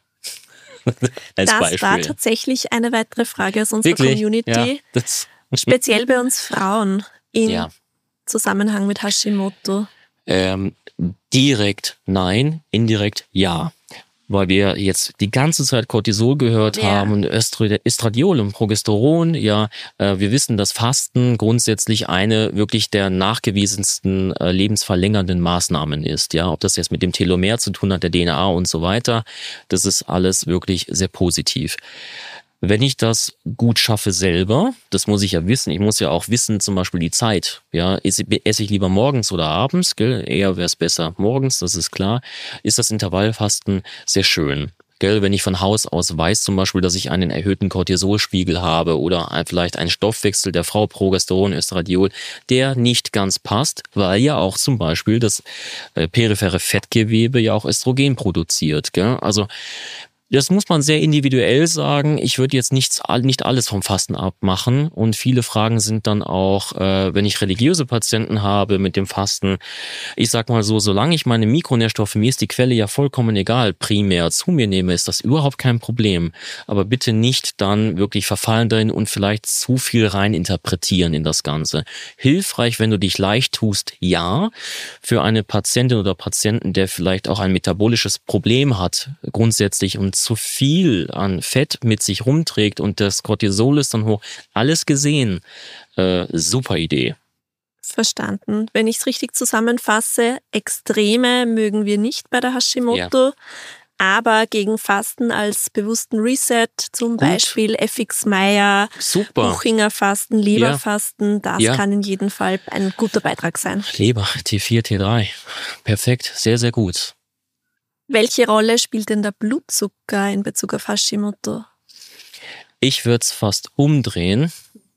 Als das Beispiel. war tatsächlich eine weitere Frage aus unserer Wirklich? Community. Ja, das Speziell bei uns Frauen in ja. Zusammenhang mit Hashimoto. Ähm, direkt nein, indirekt ja. Weil wir jetzt die ganze Zeit Cortisol gehört Ja. haben und Östra- Estradiol und Progesteron. Ja, äh, wir wissen, dass Fasten grundsätzlich eine wirklich der nachgewiesensten äh, lebensverlängernden Maßnahmen ist. Ja, ob das jetzt mit dem Telomer zu tun hat, der D N A und so weiter, das ist alles wirklich sehr positiv. Wenn ich das gut schaffe selber, das muss ich ja wissen, ich muss ja auch wissen, zum Beispiel die Zeit. Ja, esse ich lieber morgens oder abends, gell? Eher wäre es besser morgens, das ist klar. Ist das Intervallfasten sehr schön. Gell, wenn ich von Haus aus weiß zum Beispiel, dass ich einen erhöhten Cortisolspiegel habe oder ein, vielleicht einen Stoffwechsel der Frau, Progesteron, Östradiol, der nicht ganz passt, weil ja auch zum Beispiel das äh, periphere Fettgewebe ja auch Östrogen produziert. Gell? Also das muss man sehr individuell sagen. Ich würde jetzt nichts, nicht alles vom Fasten abmachen. Und viele Fragen sind dann auch, äh, wenn ich religiöse Patienten habe mit dem Fasten. Ich sag mal so, solange ich meine Mikronährstoffe, mir ist die Quelle ja vollkommen egal, primär zu mir nehme, ist das überhaupt kein Problem. Aber bitte nicht dann wirklich verfallen darin und vielleicht zu viel rein interpretieren in das Ganze. Hilfreich, wenn du dich leicht tust, ja. Für eine Patientin oder Patienten, der vielleicht auch ein metabolisches Problem hat, grundsätzlich und zu viel an Fett mit sich rumträgt und das Cortisol ist dann hoch. Alles gesehen. Äh, super Idee. Verstanden. Wenn ich es richtig zusammenfasse, Extreme mögen wir nicht bei der Hashimoto, ja. Aber gegen Fasten als bewussten Reset, zum Gut. Beispiel F X Meyer, Super. Buchinger Fasten, Leberfasten, ja. das ja. kann in jedem Fall ein guter Beitrag sein. Leber, T vier, T drei. Perfekt, sehr, sehr gut. Welche Rolle spielt denn der Blutzucker in Bezug auf Hashimoto? Ich würde es fast umdrehen.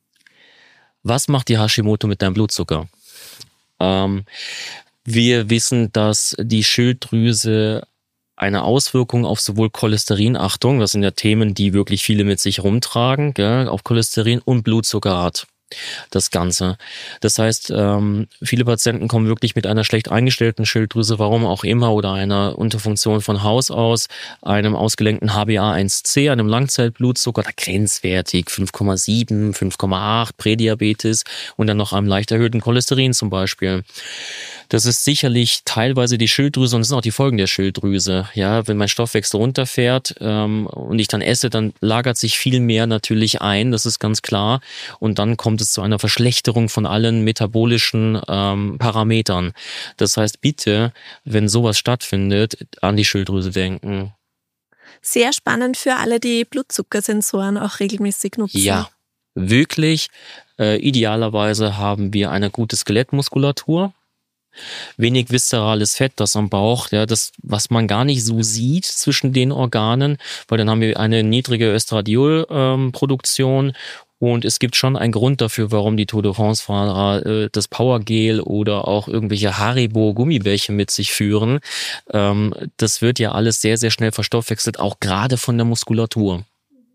Was macht die Hashimoto mit deinem Blutzucker? Ähm, wir wissen, dass die Schilddrüse eine Auswirkung auf sowohl Cholesterin, Achtung, das sind ja Themen, die wirklich viele mit sich rumtragen, gell, auf Cholesterin und Blutzucker hat. Das Ganze. Das heißt, ähm, viele Patienten kommen wirklich mit einer schlecht eingestellten Schilddrüse, warum auch immer, oder einer Unterfunktion von Haus aus, einem ausgelenkten H b A eins C, einem Langzeitblutzucker, da grenzwertig, fünf Komma sieben, fünf Komma acht, Prädiabetes und dann noch einem leicht erhöhten Cholesterin zum Beispiel. Das ist sicherlich teilweise die Schilddrüse und das sind auch die Folgen der Schilddrüse. Ja, wenn mein Stoffwechsel runterfährt ähm, und ich dann esse, dann lagert sich viel mehr natürlich ein, das ist ganz klar. Und dann kommt es zu einer Verschlechterung von allen metabolischen ähm, Parametern. Das heißt, bitte, wenn sowas stattfindet, an die Schilddrüse denken. Sehr spannend für alle, die Blutzuckersensoren auch regelmäßig nutzen. Ja, wirklich. Äh, idealerweise haben wir eine gute Skelettmuskulatur. Wenig viszerales Fett, das am Bauch, ja, das, was man gar nicht so sieht zwischen den Organen, weil dann haben wir eine niedrige Östradiolproduktion ähm, und es gibt schon einen Grund dafür, warum die Tour de France-Fahrer äh, das Powergel oder auch irgendwelche Haribo-Gummibärchen mit sich führen. Ähm, das wird ja alles sehr, sehr schnell verstoffwechselt, auch gerade von der Muskulatur.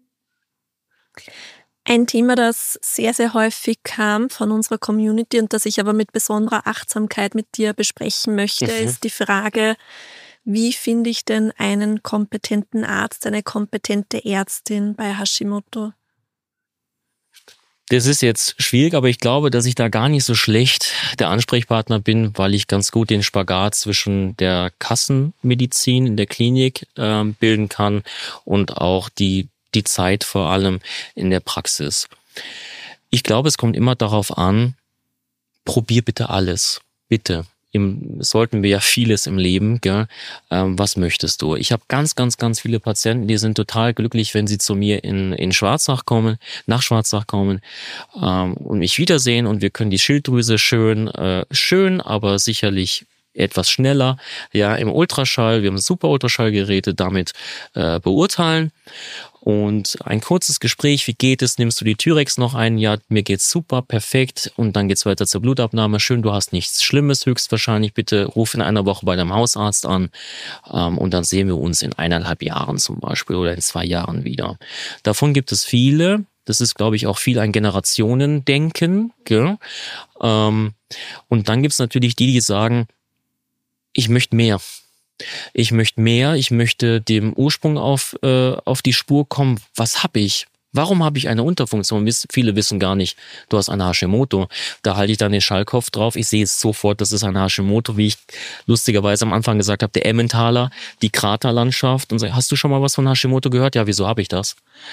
Ein Thema, das sehr, sehr häufig kam von unserer Community und das ich aber mit besonderer Achtsamkeit mit dir besprechen möchte, mhm. ist die Frage, wie finde ich denn einen kompetenten Arzt, eine kompetente Ärztin bei Hashimoto? Das ist jetzt schwierig, aber ich glaube, dass ich da gar nicht so schlecht der Ansprechpartner bin, weil ich ganz gut den Spagat zwischen der Kassenmedizin in der Klinik äh, bilden kann und auch die die Zeit vor allem in der Praxis. Ich glaube, es kommt immer darauf an, probier bitte alles. Bitte. Im, sollten wir ja vieles im Leben, gell? Ähm, was möchtest du? Ich habe ganz, ganz, ganz viele Patienten, die sind total glücklich, wenn sie zu mir in, in Schwarzach kommen, nach Schwarzach kommen ähm, und mich wiedersehen und wir können die Schilddrüse schön, äh, schön, aber sicherlich etwas schneller, ja, im Ultraschall, wir haben super Ultraschallgeräte, damit äh, beurteilen. Und ein kurzes Gespräch, wie geht es, nimmst du die Thyrex noch ein? Ja, mir geht's super, perfekt. Und dann geht's weiter zur Blutabnahme. Schön, du hast nichts Schlimmes, höchstwahrscheinlich. Bitte ruf in einer Woche bei deinem Hausarzt an. Ähm, und dann sehen wir uns in eineinhalb Jahren zum Beispiel oder in zwei Jahren wieder. Davon gibt es viele. Das ist, glaube ich, auch viel ein Generationendenken. Gell? Ähm, und dann gibt's natürlich die, die sagen, ich möchte mehr. Ich möchte mehr, ich möchte dem Ursprung auf, äh, auf die Spur kommen. Was habe ich? Warum habe ich eine Unterfunktion? Viele wissen gar nicht, du hast eine Hashimoto. Da halte ich dann den Schallkopf drauf. Ich sehe es sofort, das ist eine Hashimoto, wie ich lustigerweise am Anfang gesagt habe, der Emmentaler, die Kraterlandschaft. Und sage, hast du schon mal was von Hashimoto gehört? Ja, wieso habe ich das?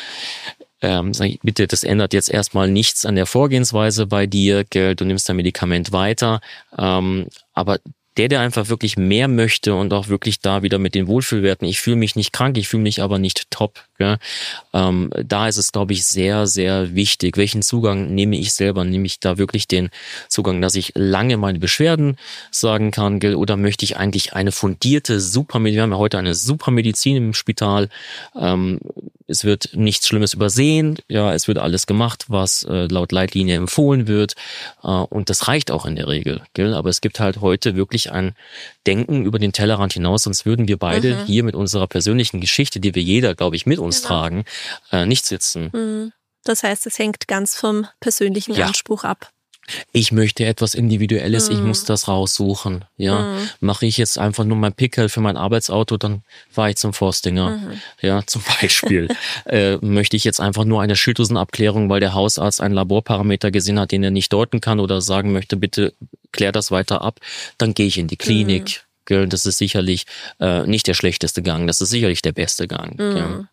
Ähm, sag ich, bitte, das ändert jetzt erstmal nichts an der Vorgehensweise bei dir. Gell? Du nimmst dein Medikament weiter. Ähm, aber Der, der einfach wirklich mehr möchte und auch wirklich da wieder mit den Wohlfühlwerten, ich fühle mich nicht krank, ich fühle mich aber nicht top, gell? Ähm, da ist es, glaube ich, sehr, sehr wichtig. Welchen Zugang nehme ich selber? Nehme ich da wirklich den Zugang, dass ich lange meine Beschwerden sagen kann, gell? Oder möchte ich eigentlich eine fundierte Supermedizin? Wir haben ja heute eine Supermedizin im Spital. Ähm, es wird nichts Schlimmes übersehen. Ja, es wird alles gemacht, was äh, laut Leitlinie empfohlen wird. Äh, und das reicht auch in der Regel, gell? Aber es gibt halt heute wirklich ein Denken über den Tellerrand hinaus, sonst würden wir beide mhm. hier mit unserer persönlichen Geschichte, die wir jeder, glaube ich, mit uns genau. tragen, äh, nicht sitzen. Mhm. Das heißt, es hängt ganz vom persönlichen ja. Anspruch ab. Ich möchte etwas Individuelles, mm. ich muss das raussuchen. Ja, mm. mache ich jetzt einfach nur mein Pickel für mein Arbeitsauto, dann fahre ich zum Forstinger. Mm. Ja, zum Beispiel. äh, möchte ich jetzt einfach nur eine Schilddrüsenabklärung, weil der Hausarzt einen Laborparameter gesehen hat, den er nicht deuten kann oder sagen möchte, bitte klär das weiter ab, dann gehe ich in die Klinik. Mm. Das ist sicherlich äh, nicht der schlechteste Gang, das ist sicherlich der beste Gang. Mm. Ja.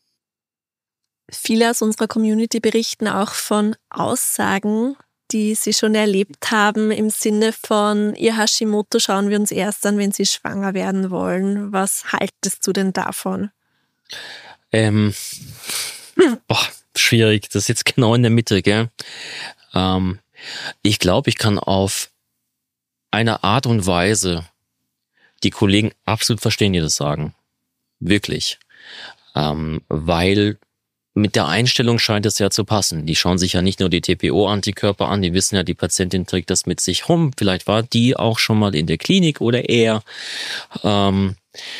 Viele aus unserer Community berichten auch von Aussagen, die sie schon erlebt haben, im Sinne von, ihr Hashimoto schauen wir uns erst an, wenn sie schwanger werden wollen. Was haltest du denn davon? Ähm, hm. boah, schwierig. Das ist jetzt genau in der Mitte, gell? Ähm, ich glaube, ich kann auf eine Art und Weise die Kollegen absolut verstehen, die das sagen. Wirklich. Ähm, weil mit der Einstellung scheint es ja zu passen. Die schauen sich ja nicht nur die T P O-Antikörper an, die wissen ja, die Patientin trägt das mit sich rum. Vielleicht war die auch schon mal in der Klinik oder er. Ähm,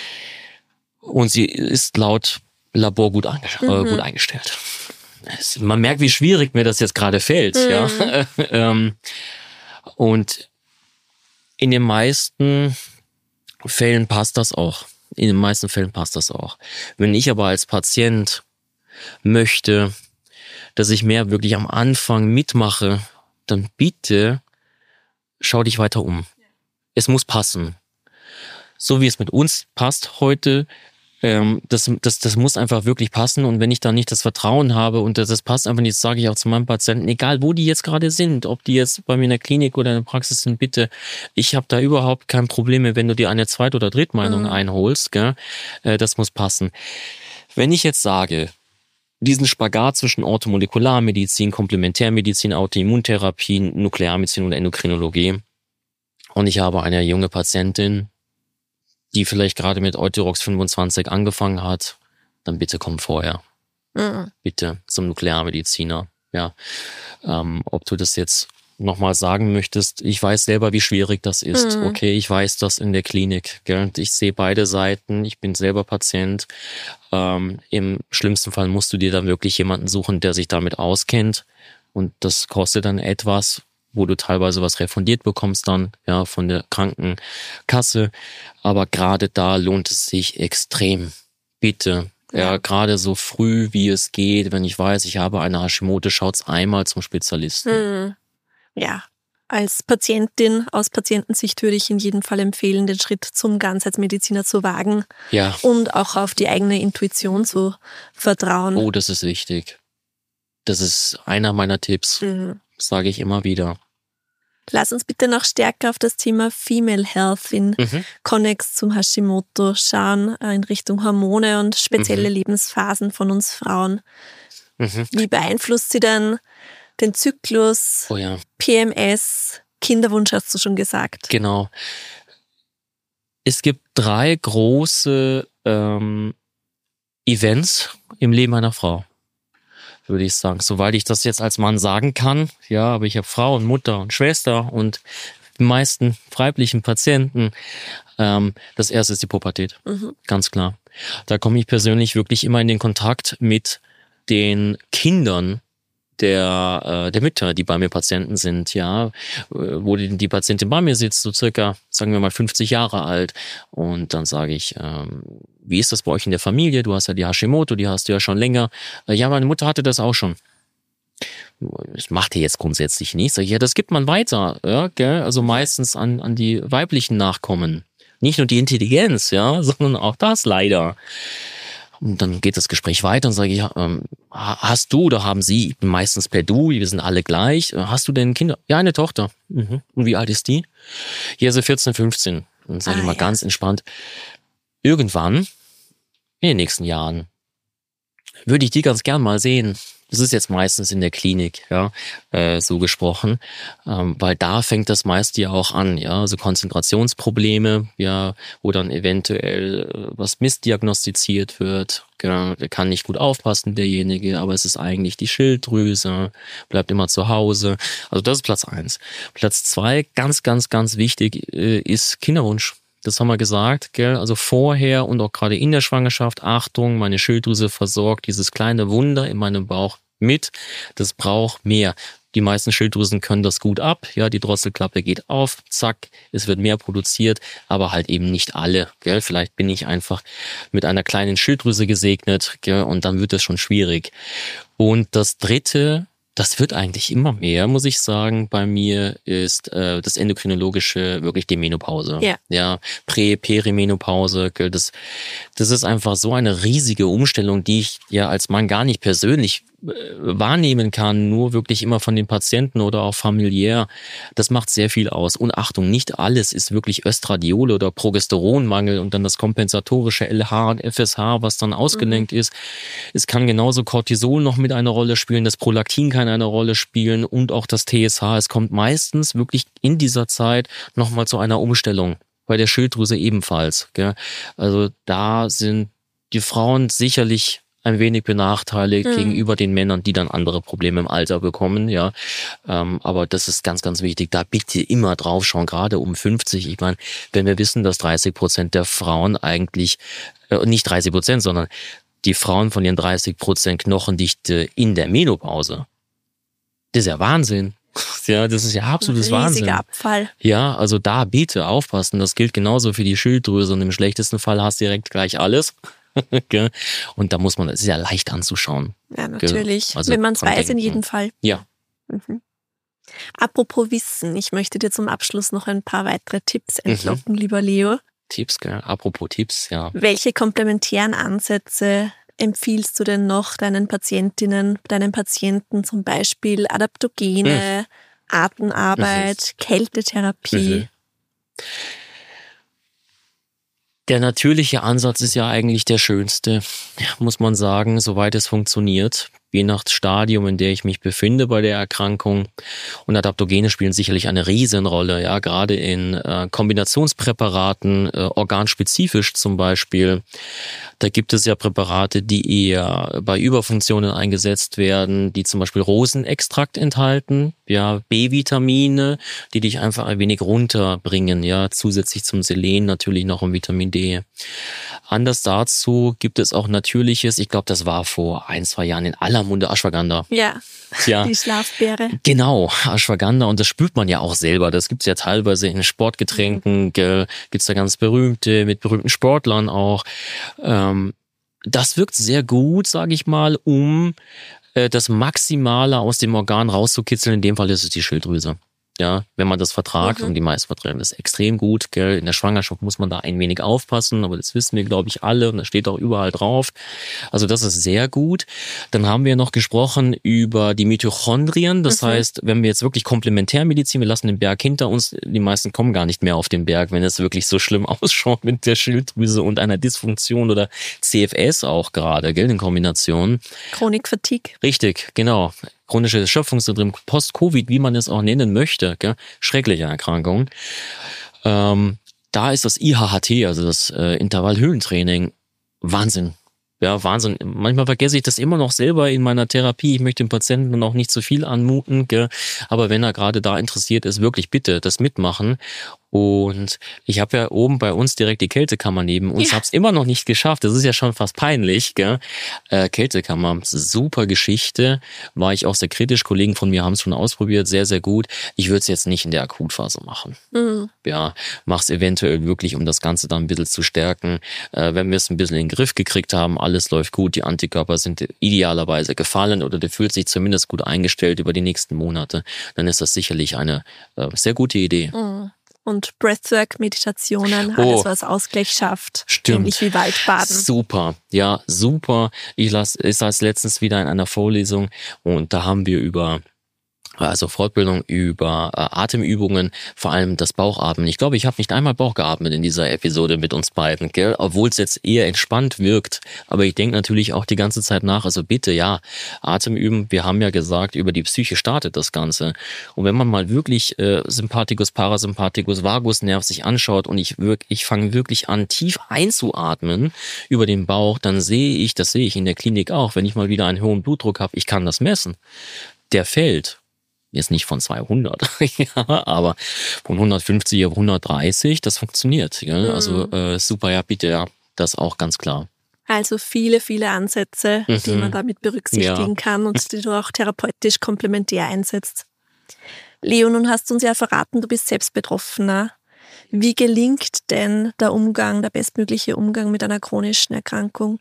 und sie ist laut Labor gut, einge- mhm. äh, gut eingestellt. Es, man merkt, wie schwierig mir das jetzt gerade fällt. Mhm. Ja? ähm, und in den meisten Fällen passt das auch. In den meisten Fällen passt das auch. Wenn ich aber als Patient möchte, dass ich mehr wirklich am Anfang mitmache, dann bitte schau dich weiter um. Es muss passen. So wie es mit uns passt heute, ähm, das, das, das muss einfach wirklich passen. Und wenn ich da nicht das Vertrauen habe und das, das passt einfach nicht, das sage ich auch zu meinen Patienten, egal wo die jetzt gerade sind, ob die jetzt bei mir in der Klinik oder in der Praxis sind, bitte, ich habe da überhaupt kein Problem mehr, wenn du dir eine Zweit- oder Drittmeinung mhm. einholst. Gell? Äh, das muss passen. Wenn ich jetzt sage, diesen Spagat zwischen Orthomolekularmedizin, Komplementärmedizin, Autoimmuntherapie, Nuklearmedizin oder Endokrinologie. Und ich habe eine junge Patientin, die vielleicht gerade mit Euthyrox fünfundzwanzig angefangen hat, dann bitte komm vorher. Mhm. Bitte zum Nuklearmediziner. Ja, ähm, ob du das jetzt nochmal sagen möchtest, ich weiß selber, wie schwierig das ist. Mhm. Okay, ich weiß das in der Klinik. Gell? Ich sehe beide Seiten, ich bin selber Patient. Ähm, im schlimmsten Fall musst du dir dann wirklich jemanden suchen, der sich damit auskennt. Und das kostet dann etwas, wo du teilweise was refundiert bekommst dann, ja, von der Krankenkasse. Aber gerade da lohnt es sich extrem. Bitte. Ja, ja, gerade so früh, wie es geht, wenn ich weiß, ich habe eine Hashimoto, schaut's einmal zum Spezialisten. Mhm. Ja, als Patientin, aus Patientensicht würde ich in jedem Fall empfehlen, den Schritt zum Ganzheitsmediziner zu wagen. Ja. Und auch auf die eigene Intuition zu vertrauen. Oh, das ist wichtig. Das ist einer meiner Tipps, Mhm. sage ich immer wieder. Lass uns bitte noch stärker auf das Thema Female Health in Mhm. Konnex zum Hashimoto schauen, äh, in Richtung Hormone und spezielle Mhm. Lebensphasen von uns Frauen. Mhm. Wie beeinflusst sie denn den Zyklus, Oh ja, P M S, Kinderwunsch hast du schon gesagt? genau. Es gibt drei große ähm, Events im Leben einer Frau, würde ich sagen. Soweit ich das jetzt als Mann sagen kann. Ja, aber ich habe Frau und Mutter und Schwester und die meisten weiblichen Patienten. Ähm, das erste ist die Pubertät, Mhm. ganz klar. Da komme ich persönlich wirklich immer in den Kontakt mit den Kindern der, äh, der Mütter, die bei mir Patienten sind, ja, äh, wo die, die Patientin bei mir sitzt, so circa, sagen wir mal, fünfzig Jahre alt. Und dann sage ich, ähm, wie ist das bei euch in der Familie? Du hast ja die Hashimoto, die hast du ja schon länger. Äh, ja, meine Mutter hatte das auch schon. Das macht ihr jetzt grundsätzlich nicht. Sag ich, ja, das gibt man weiter, ja, gell? Also meistens an, an die weiblichen Nachkommen. Nicht nur die Intelligenz, ja, sondern auch das leider. Und dann geht das Gespräch weiter und sage ich, ähm, hast du oder haben Sie, ich bin meistens per Du, wir sind alle gleich, hast du denn Kinder? Ja, eine Tochter. Mhm. Und wie alt ist die? Ja, so vierzehn, fünfzehn. Und dann sage Ah, ich mal ja. ganz entspannt, irgendwann, in den nächsten Jahren, würde ich die ganz gern mal sehen. Das ist jetzt meistens in der Klinik, ja, äh, so gesprochen, ähm, weil da fängt das meiste ja auch an, ja, also Konzentrationsprobleme, ja, wo dann eventuell äh, was missdiagnostiziert wird, genau, der kann nicht gut aufpassen, derjenige, aber es ist eigentlich die Schilddrüse, bleibt immer zu Hause, also das ist Platz eins. Platz zwei, ganz, ganz, ganz wichtig, äh, ist Kinderwunsch. Das haben wir gesagt, gell? Also vorher und auch gerade in der Schwangerschaft, Achtung, meine Schilddrüse versorgt dieses kleine Wunder in meinem Bauch mit. Das braucht mehr. Die meisten Schilddrüsen können das gut ab. Ja, die Drosselklappe geht auf, zack, es wird mehr produziert, aber halt eben nicht alle, gell? Vielleicht bin ich einfach mit einer kleinen Schilddrüse gesegnet, gell? Und dann wird es schon schwierig. Und das dritte, das wird eigentlich immer mehr, muss ich sagen, bei mir ist äh, das Endokrinologische wirklich die Menopause. Ja. Ja, Prä-, Perimenopause, gell, das, das ist einfach so eine riesige Umstellung, die ich ja als Mann gar nicht persönlich äh, wahrnehmen kann, nur wirklich immer von den Patienten oder auch familiär. Das macht sehr viel aus. Und Achtung, nicht alles ist wirklich Östradiol oder Progesteronmangel und dann das kompensatorische L H und F S H, was dann ausgelenkt mhm. ist. Es kann genauso Cortisol noch mit einer Rolle spielen, das Prolaktin kann eine Rolle spielen und auch das T S H. Es kommt meistens wirklich in dieser Zeit nochmal zu einer Umstellung. Bei der Schilddrüse ebenfalls. Gell? Also da sind die Frauen sicherlich ein wenig benachteiligt mhm. gegenüber den Männern, die dann andere Probleme im Alter bekommen. Ja, ähm, aber das ist ganz, ganz wichtig. Da bitte immer drauf schauen, gerade um fünfzig. Ich meine, wenn wir wissen, dass dreißig Prozent der Frauen eigentlich, äh, nicht dreißig Prozent, sondern die Frauen von ihren dreißig Prozent Knochendichte in der Menopause. Das ist ja Wahnsinn. Ja, das ist ja absolutes Ein riesiger Wahnsinn. Abfall. Ja, also da bitte aufpassen. Das gilt genauso für die Schilddrüse und im schlechtesten Fall hast du direkt gleich alles. Und da muss man, das ist ja leicht anzuschauen. Ja, natürlich. Also wenn man es dran weiß, in denken. jedem Fall. Ja. Mhm. Apropos Wissen, ich möchte dir zum Abschluss noch ein paar weitere Tipps entlocken, mhm. lieber Leo. Tipps, gell? Apropos Tipps, ja. Welche komplementären Ansätze empfiehlst du denn noch deinen Patientinnen, deinen Patienten, zum Beispiel Adaptogene, mhm. Atemarbeit, mhm. Kältetherapie? Mhm. Der natürliche Ansatz ist ja eigentlich der schönste, muss man sagen, soweit es funktioniert. Je nach Stadium, in der ich mich befinde bei der Erkrankung. Und Adaptogene spielen sicherlich eine Riesenrolle, ja, gerade in äh, Kombinationspräparaten, äh, organspezifisch zum Beispiel. Da gibt es ja Präparate, die eher bei Überfunktionen eingesetzt werden, die zum Beispiel Rosenextrakt enthalten, ja, B-Vitamine, die dich einfach ein wenig runterbringen, ja, zusätzlich zum Selen natürlich noch um Vitamin D. Anders dazu gibt es auch natürliches, ich glaube, das war vor ein, zwei Jahren in aller Munde Ashwagandha. Ja, ja, die Schlafbeere. Genau, Ashwagandha, und das spürt man ja auch selber. Das gibt's ja teilweise in Sportgetränken, mhm. gibt's da ganz berühmte, mit berühmten Sportlern auch. Ähm, das wirkt sehr gut, sage ich mal, um äh, das Maximale aus dem Organ rauszukitzeln. In dem Fall ist es die Schilddrüse. Ja, wenn man das vertragt, Mhm. und die meisten vertragen das extrem gut, gell. In der Schwangerschaft muss man da ein wenig aufpassen, aber das wissen wir, glaube ich, alle, und das steht auch überall drauf. Also das ist sehr gut. Dann haben wir noch gesprochen über die Mitochondrien. Das Mhm. heißt, wenn wir jetzt wirklich Komplementärmedizin, wir lassen den Berg hinter uns, die meisten kommen gar nicht mehr auf den Berg, wenn es wirklich so schlimm ausschaut mit der Schilddrüse und einer Dysfunktion oder C F S auch gerade, gell, in Kombination. Chronik Fatigue. Richtig, genau. Chronische Erschöpfungssyndrom, Post-Covid, wie man es auch nennen möchte, gell? Schreckliche Erkrankung. Ähm, da ist das I H H T, also das äh, Intervallhöhentraining, Wahnsinn. Ja, Wahnsinn. Manchmal vergesse ich das immer noch selber in meiner Therapie. Ich möchte dem Patienten noch nicht zu viel anmuten, gell? Aber wenn er gerade da interessiert ist, wirklich bitte das mitmachen. Und ich habe ja oben bei uns direkt die Kältekammer neben uns, Ja. habe es immer noch nicht geschafft. Das ist ja schon fast peinlich, gell? Äh, Kältekammer, super Geschichte. War ich auch sehr kritisch. Kollegen von mir haben es schon ausprobiert, sehr, sehr gut. Ich würde es jetzt nicht in der Akutphase machen. Mhm. Ja, mach's eventuell wirklich, um das Ganze dann ein bisschen zu stärken. Äh, wenn wir es ein bisschen in den Griff gekriegt haben, alles läuft gut, die Antikörper sind idealerweise gefallen oder der fühlt sich zumindest gut eingestellt über die nächsten Monate, dann ist das sicherlich eine äh, sehr gute Idee. Mhm. Und Breathwork-Meditationen, Oh. alles was Ausgleich schafft. Stimmt. Ähnlich wie Waldbaden. Super, ja, super. Ich las, ich saß letztens wieder in einer Vorlesung und da haben wir über also Fortbildung über äh, Atemübungen, vor allem das Bauchatmen. Ich glaube, ich habe nicht einmal Bauch geatmet in dieser Episode mit uns beiden, gell? Obwohl es jetzt eher entspannt wirkt. Aber ich denke natürlich auch die ganze Zeit nach, also bitte, ja, Atem üben. Wir haben ja gesagt, über die Psyche startet das Ganze. Und wenn man mal wirklich äh, Sympathikus, Parasympathikus, Vagusnerv sich anschaut und ich wirk, ich fange wirklich an, tief einzuatmen über den Bauch, dann sehe ich, das sehe ich in der Klinik auch, wenn ich mal wieder einen hohen Blutdruck habe, ich kann das messen. Der fällt. Jetzt nicht von zweihundert, ja, aber von hundertfünfzig auf hundertdreißig, das funktioniert. Gell? Mhm. Also äh, super, ja, bitte, ja, das auch ganz klar. Also viele, viele Ansätze, die Mhm. man damit berücksichtigen Ja. kann und die du auch therapeutisch komplementär einsetzt. Leo, nun hast du uns ja verraten, du bist selbst Betroffener. Wie gelingt denn der Umgang, der bestmögliche Umgang mit einer chronischen Erkrankung?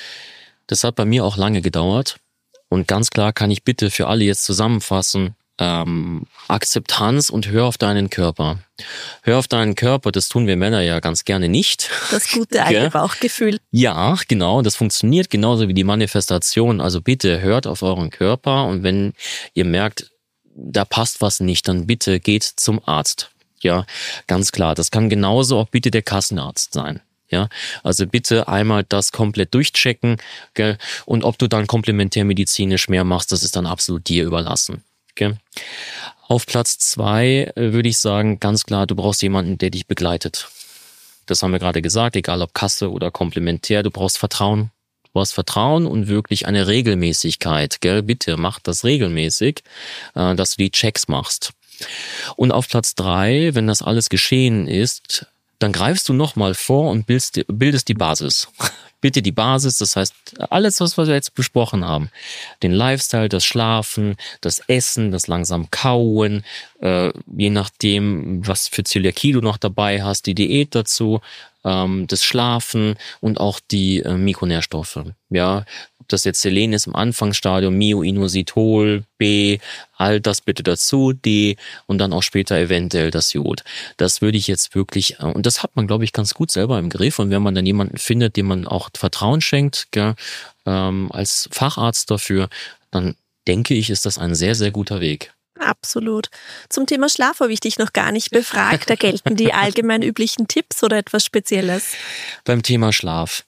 Das hat bei mir auch lange gedauert. Und ganz klar kann ich bitte für alle jetzt zusammenfassen, ähm, Akzeptanz und hör auf deinen Körper. Hör auf deinen Körper, das tun wir Männer ja ganz gerne nicht. Das gute alte Gell? Bauchgefühl. Ja, genau, das funktioniert genauso wie die Manifestation. Also bitte hört auf euren Körper und wenn ihr merkt, da passt was nicht, dann bitte geht zum Arzt. Ja, ganz klar. Das kann genauso auch bitte der Kassenarzt sein. Ja, also bitte einmal das komplett durchchecken, gell? Und ob du dann komplementärmedizinisch mehr machst, das ist dann absolut dir überlassen. Gell? Auf Platz zwei äh, würde ich sagen, ganz klar, du brauchst jemanden, der dich begleitet. Das haben wir gerade gesagt, egal ob Kasse oder komplementär, du brauchst Vertrauen. Du brauchst Vertrauen und wirklich eine Regelmäßigkeit. Gell? Bitte mach das regelmäßig, äh, dass du die Checks machst. Und auf Platz drei, wenn das alles geschehen ist, dann greifst du nochmal vor und bildest, bildest die Basis. Bitte die Basis, das heißt alles, was wir jetzt besprochen haben. Den Lifestyle, das Schlafen, das Essen, das langsam Kauen, äh, je nachdem, was für Zöliakie du noch dabei hast, die Diät dazu, ähm, das Schlafen und auch die äh, Mikronährstoffe. Ja, ob das jetzt Selen ist im Anfangsstadium, Myoinositol, B, all das bitte dazu, D und dann auch später eventuell das Jod. Das würde ich jetzt wirklich, und das hat man, glaube ich, ganz gut selber im Griff. Und wenn man dann jemanden findet, dem man auch Vertrauen schenkt, gell, ähm, als Facharzt dafür, dann denke ich, ist das ein sehr, sehr guter Weg. Absolut. Zum Thema Schlaf habe ich dich noch gar nicht befragt. Da gelten die allgemein üblichen Tipps oder etwas Spezielles? Beim Thema Schlaf.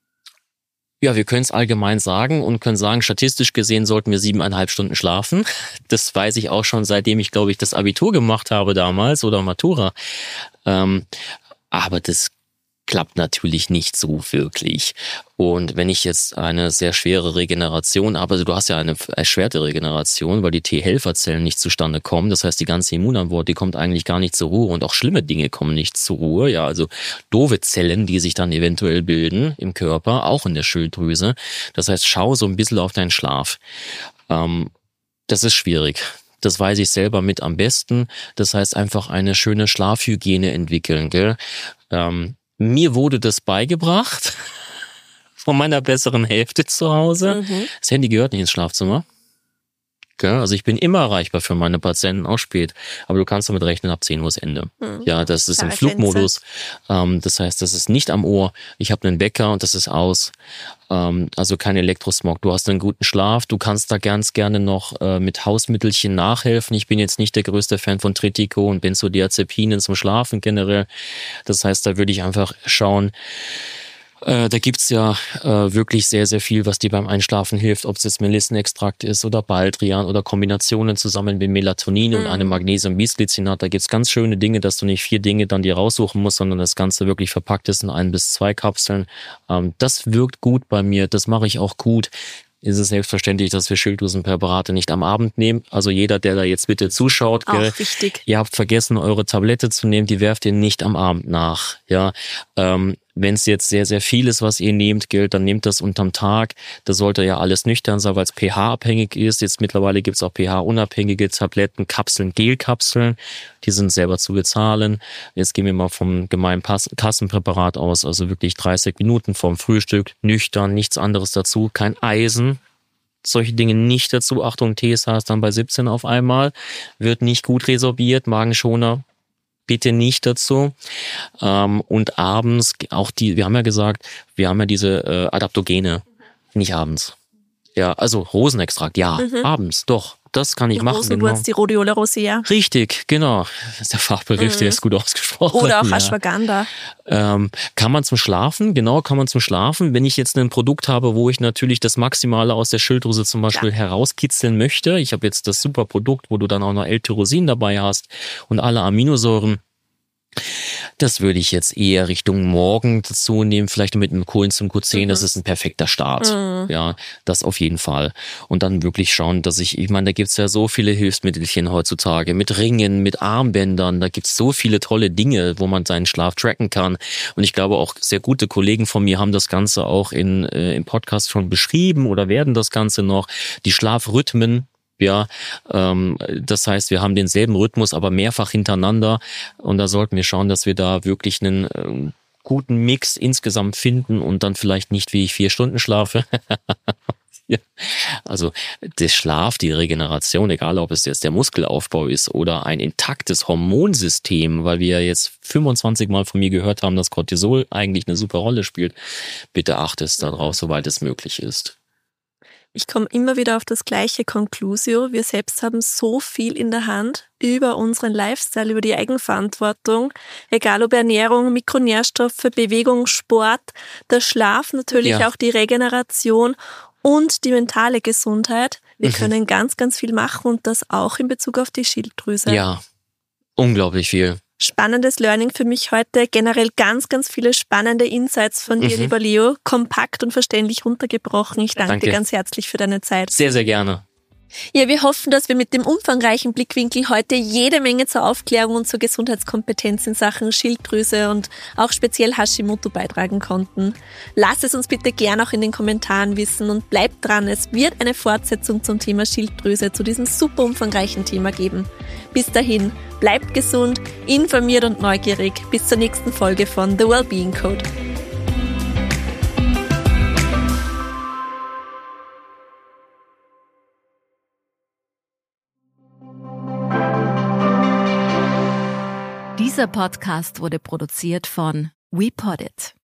Ja, wir können es allgemein sagen und können sagen, statistisch gesehen sollten wir siebeneinhalb Stunden schlafen. Das weiß ich auch schon, seitdem ich, glaube ich, das Abitur gemacht habe damals oder Matura. Ähm, aber das klappt natürlich nicht so wirklich. Und wenn ich jetzt eine sehr schwere Regeneration habe, also du hast ja eine erschwerte Regeneration, weil die T-Helferzellen nicht zustande kommen. Das heißt, die ganze Immunantwort, die kommt eigentlich gar nicht zur Ruhe und auch schlimme Dinge kommen nicht zur Ruhe. Ja, also doofe Zellen, die sich dann eventuell bilden im Körper, auch in der Schilddrüse. Das heißt, schau so ein bisschen auf deinen Schlaf. Ähm, das ist schwierig. Das weiß ich selber mit am besten. Das heißt, einfach eine schöne Schlafhygiene entwickeln, gell? Ähm, Mir wurde das beigebracht von meiner besseren Hälfte zu Hause. Mhm. Das Handy gehört nicht ins Schlafzimmer. Gell? Also ich bin immer erreichbar für meine Patienten, auch spät. Aber du kannst damit rechnen, ab zehn Uhr ist Ende. Mhm. Ja, das ist im Flugmodus. Ähm, das heißt, das ist nicht am Ohr. Ich habe einen Wecker und das ist aus. Ähm, also kein Elektrosmog. Du hast einen guten Schlaf. Du kannst da ganz gerne noch äh, mit Hausmittelchen nachhelfen. Ich bin jetzt nicht der größte Fan von Tritico und Benzodiazepinen zum Schlafen generell. Das heißt, da würde ich einfach schauen. Äh, da gibt's ja äh, wirklich sehr, sehr viel, was dir beim Einschlafen hilft, ob es jetzt Melissenextrakt ist oder Baldrian oder Kombinationen zusammen mit Melatonin mhm. und einem Magnesium-Bisglycinat. Da gibt's ganz schöne Dinge, dass du nicht vier Dinge dann dir raussuchen musst, sondern das Ganze wirklich verpackt ist in ein bis zwei Kapseln. Ähm, das wirkt gut bei mir, das mache ich auch gut. Ist es selbstverständlich, dass wir Schilddrüsenpräparate nicht am Abend nehmen. Also jeder, der da jetzt bitte zuschaut, auch gell, wichtig. Ihr habt vergessen, eure Tablette zu nehmen, die werft ihr nicht am Abend nach. Ja, ähm, wenn es jetzt sehr, sehr viel ist, was ihr nehmt, gilt, dann nehmt das unterm Tag. Das sollte ja alles nüchtern sein, weil es pH-abhängig ist. Jetzt mittlerweile gibt es auch pH-unabhängige Tabletten, Kapseln, Gelkapseln. Die sind selber zu bezahlen. Jetzt gehen wir mal vom gemeinen Pass- Kassenpräparat aus. Also wirklich dreißig Minuten vorm Frühstück, nüchtern, nichts anderes dazu, kein Eisen. Solche Dinge nicht dazu. Achtung, T S H ist dann bei siebzehn auf einmal. Wird nicht gut resorbiert, Magenschoner. Bitte nicht dazu. Ähm, und abends, auch die, wir haben ja gesagt, wir haben ja diese äh, Adaptogene, nicht abends. Ja, also Rosenextrakt, ja, mhm. abends, doch. Das kann ich die machen. Rosenwurz, genau. Die Rhodiola rosea. Richtig, genau. Das ist der Fachbegriff, mhm. der ist gut ausgesprochen. Oder auch ja. Ashwagandha. Ähm, kann man zum Schlafen, genau, kann man zum Schlafen. Wenn ich jetzt ein Produkt habe, wo ich natürlich das Maximale aus der Schilddrüse zum Beispiel ja. herauskitzeln möchte. Ich habe jetzt das super Produkt, wo du dann auch noch L-Tyrosin dabei hast und alle Aminosäuren. Das würde ich jetzt eher Richtung Morgen dazu nehmen, vielleicht mit einem Coenzym Q zehn, mhm. das ist ein perfekter Start. Mhm. Ja, das auf jeden Fall. Und dann wirklich schauen, dass ich, ich meine, da gibt's ja so viele Hilfsmittelchen heutzutage, mit Ringen, mit Armbändern, da gibt's so viele tolle Dinge, wo man seinen Schlaf tracken kann. Und ich glaube auch sehr gute Kollegen von mir haben das Ganze auch in, äh, im Podcast schon beschrieben oder werden das Ganze noch. Die Schlafrhythmen, ja, ähm, das heißt, wir haben denselben Rhythmus, aber mehrfach hintereinander und da sollten wir schauen, dass wir da wirklich einen ähm, guten Mix insgesamt finden und dann vielleicht nicht, wie ich vier Stunden schlafe. ja. Also der Schlaf, die Regeneration, egal ob es jetzt der Muskelaufbau ist oder ein intaktes Hormonsystem, weil wir jetzt fünfundzwanzig Mal von mir gehört haben, dass Cortisol eigentlich eine super Rolle spielt. Bitte achtest darauf, soweit es möglich ist. Ich komme immer wieder auf das gleiche Conclusio. Wir selbst haben so viel in der Hand über unseren Lifestyle, über die Eigenverantwortung. Egal ob Ernährung, Mikronährstoffe, Bewegung, Sport, der Schlaf, natürlich ja. auch die Regeneration und die mentale Gesundheit. Wir mhm. können ganz, ganz viel machen und das auch in Bezug auf die Schilddrüse. Ja, unglaublich viel. Spannendes Learning für mich heute. Generell ganz, ganz viele spannende Insights von dir, mhm. lieber Leo. Kompakt und verständlich runtergebrochen. Ich danke, danke dir ganz herzlich für deine Zeit. Sehr, sehr gerne. Ja, wir hoffen, dass wir mit dem umfangreichen Blickwinkel heute jede Menge zur Aufklärung und zur Gesundheitskompetenz in Sachen Schilddrüse und auch speziell Hashimoto beitragen konnten. Lasst es uns bitte gern auch in den Kommentaren wissen und bleibt dran, es wird eine Fortsetzung zum Thema Schilddrüse, zu diesem super umfangreichen Thema geben. Bis dahin, bleibt gesund, informiert und neugierig. Bis zur nächsten Folge von The Wellbeing Code. Dieser Podcast wurde produziert von WePoddit.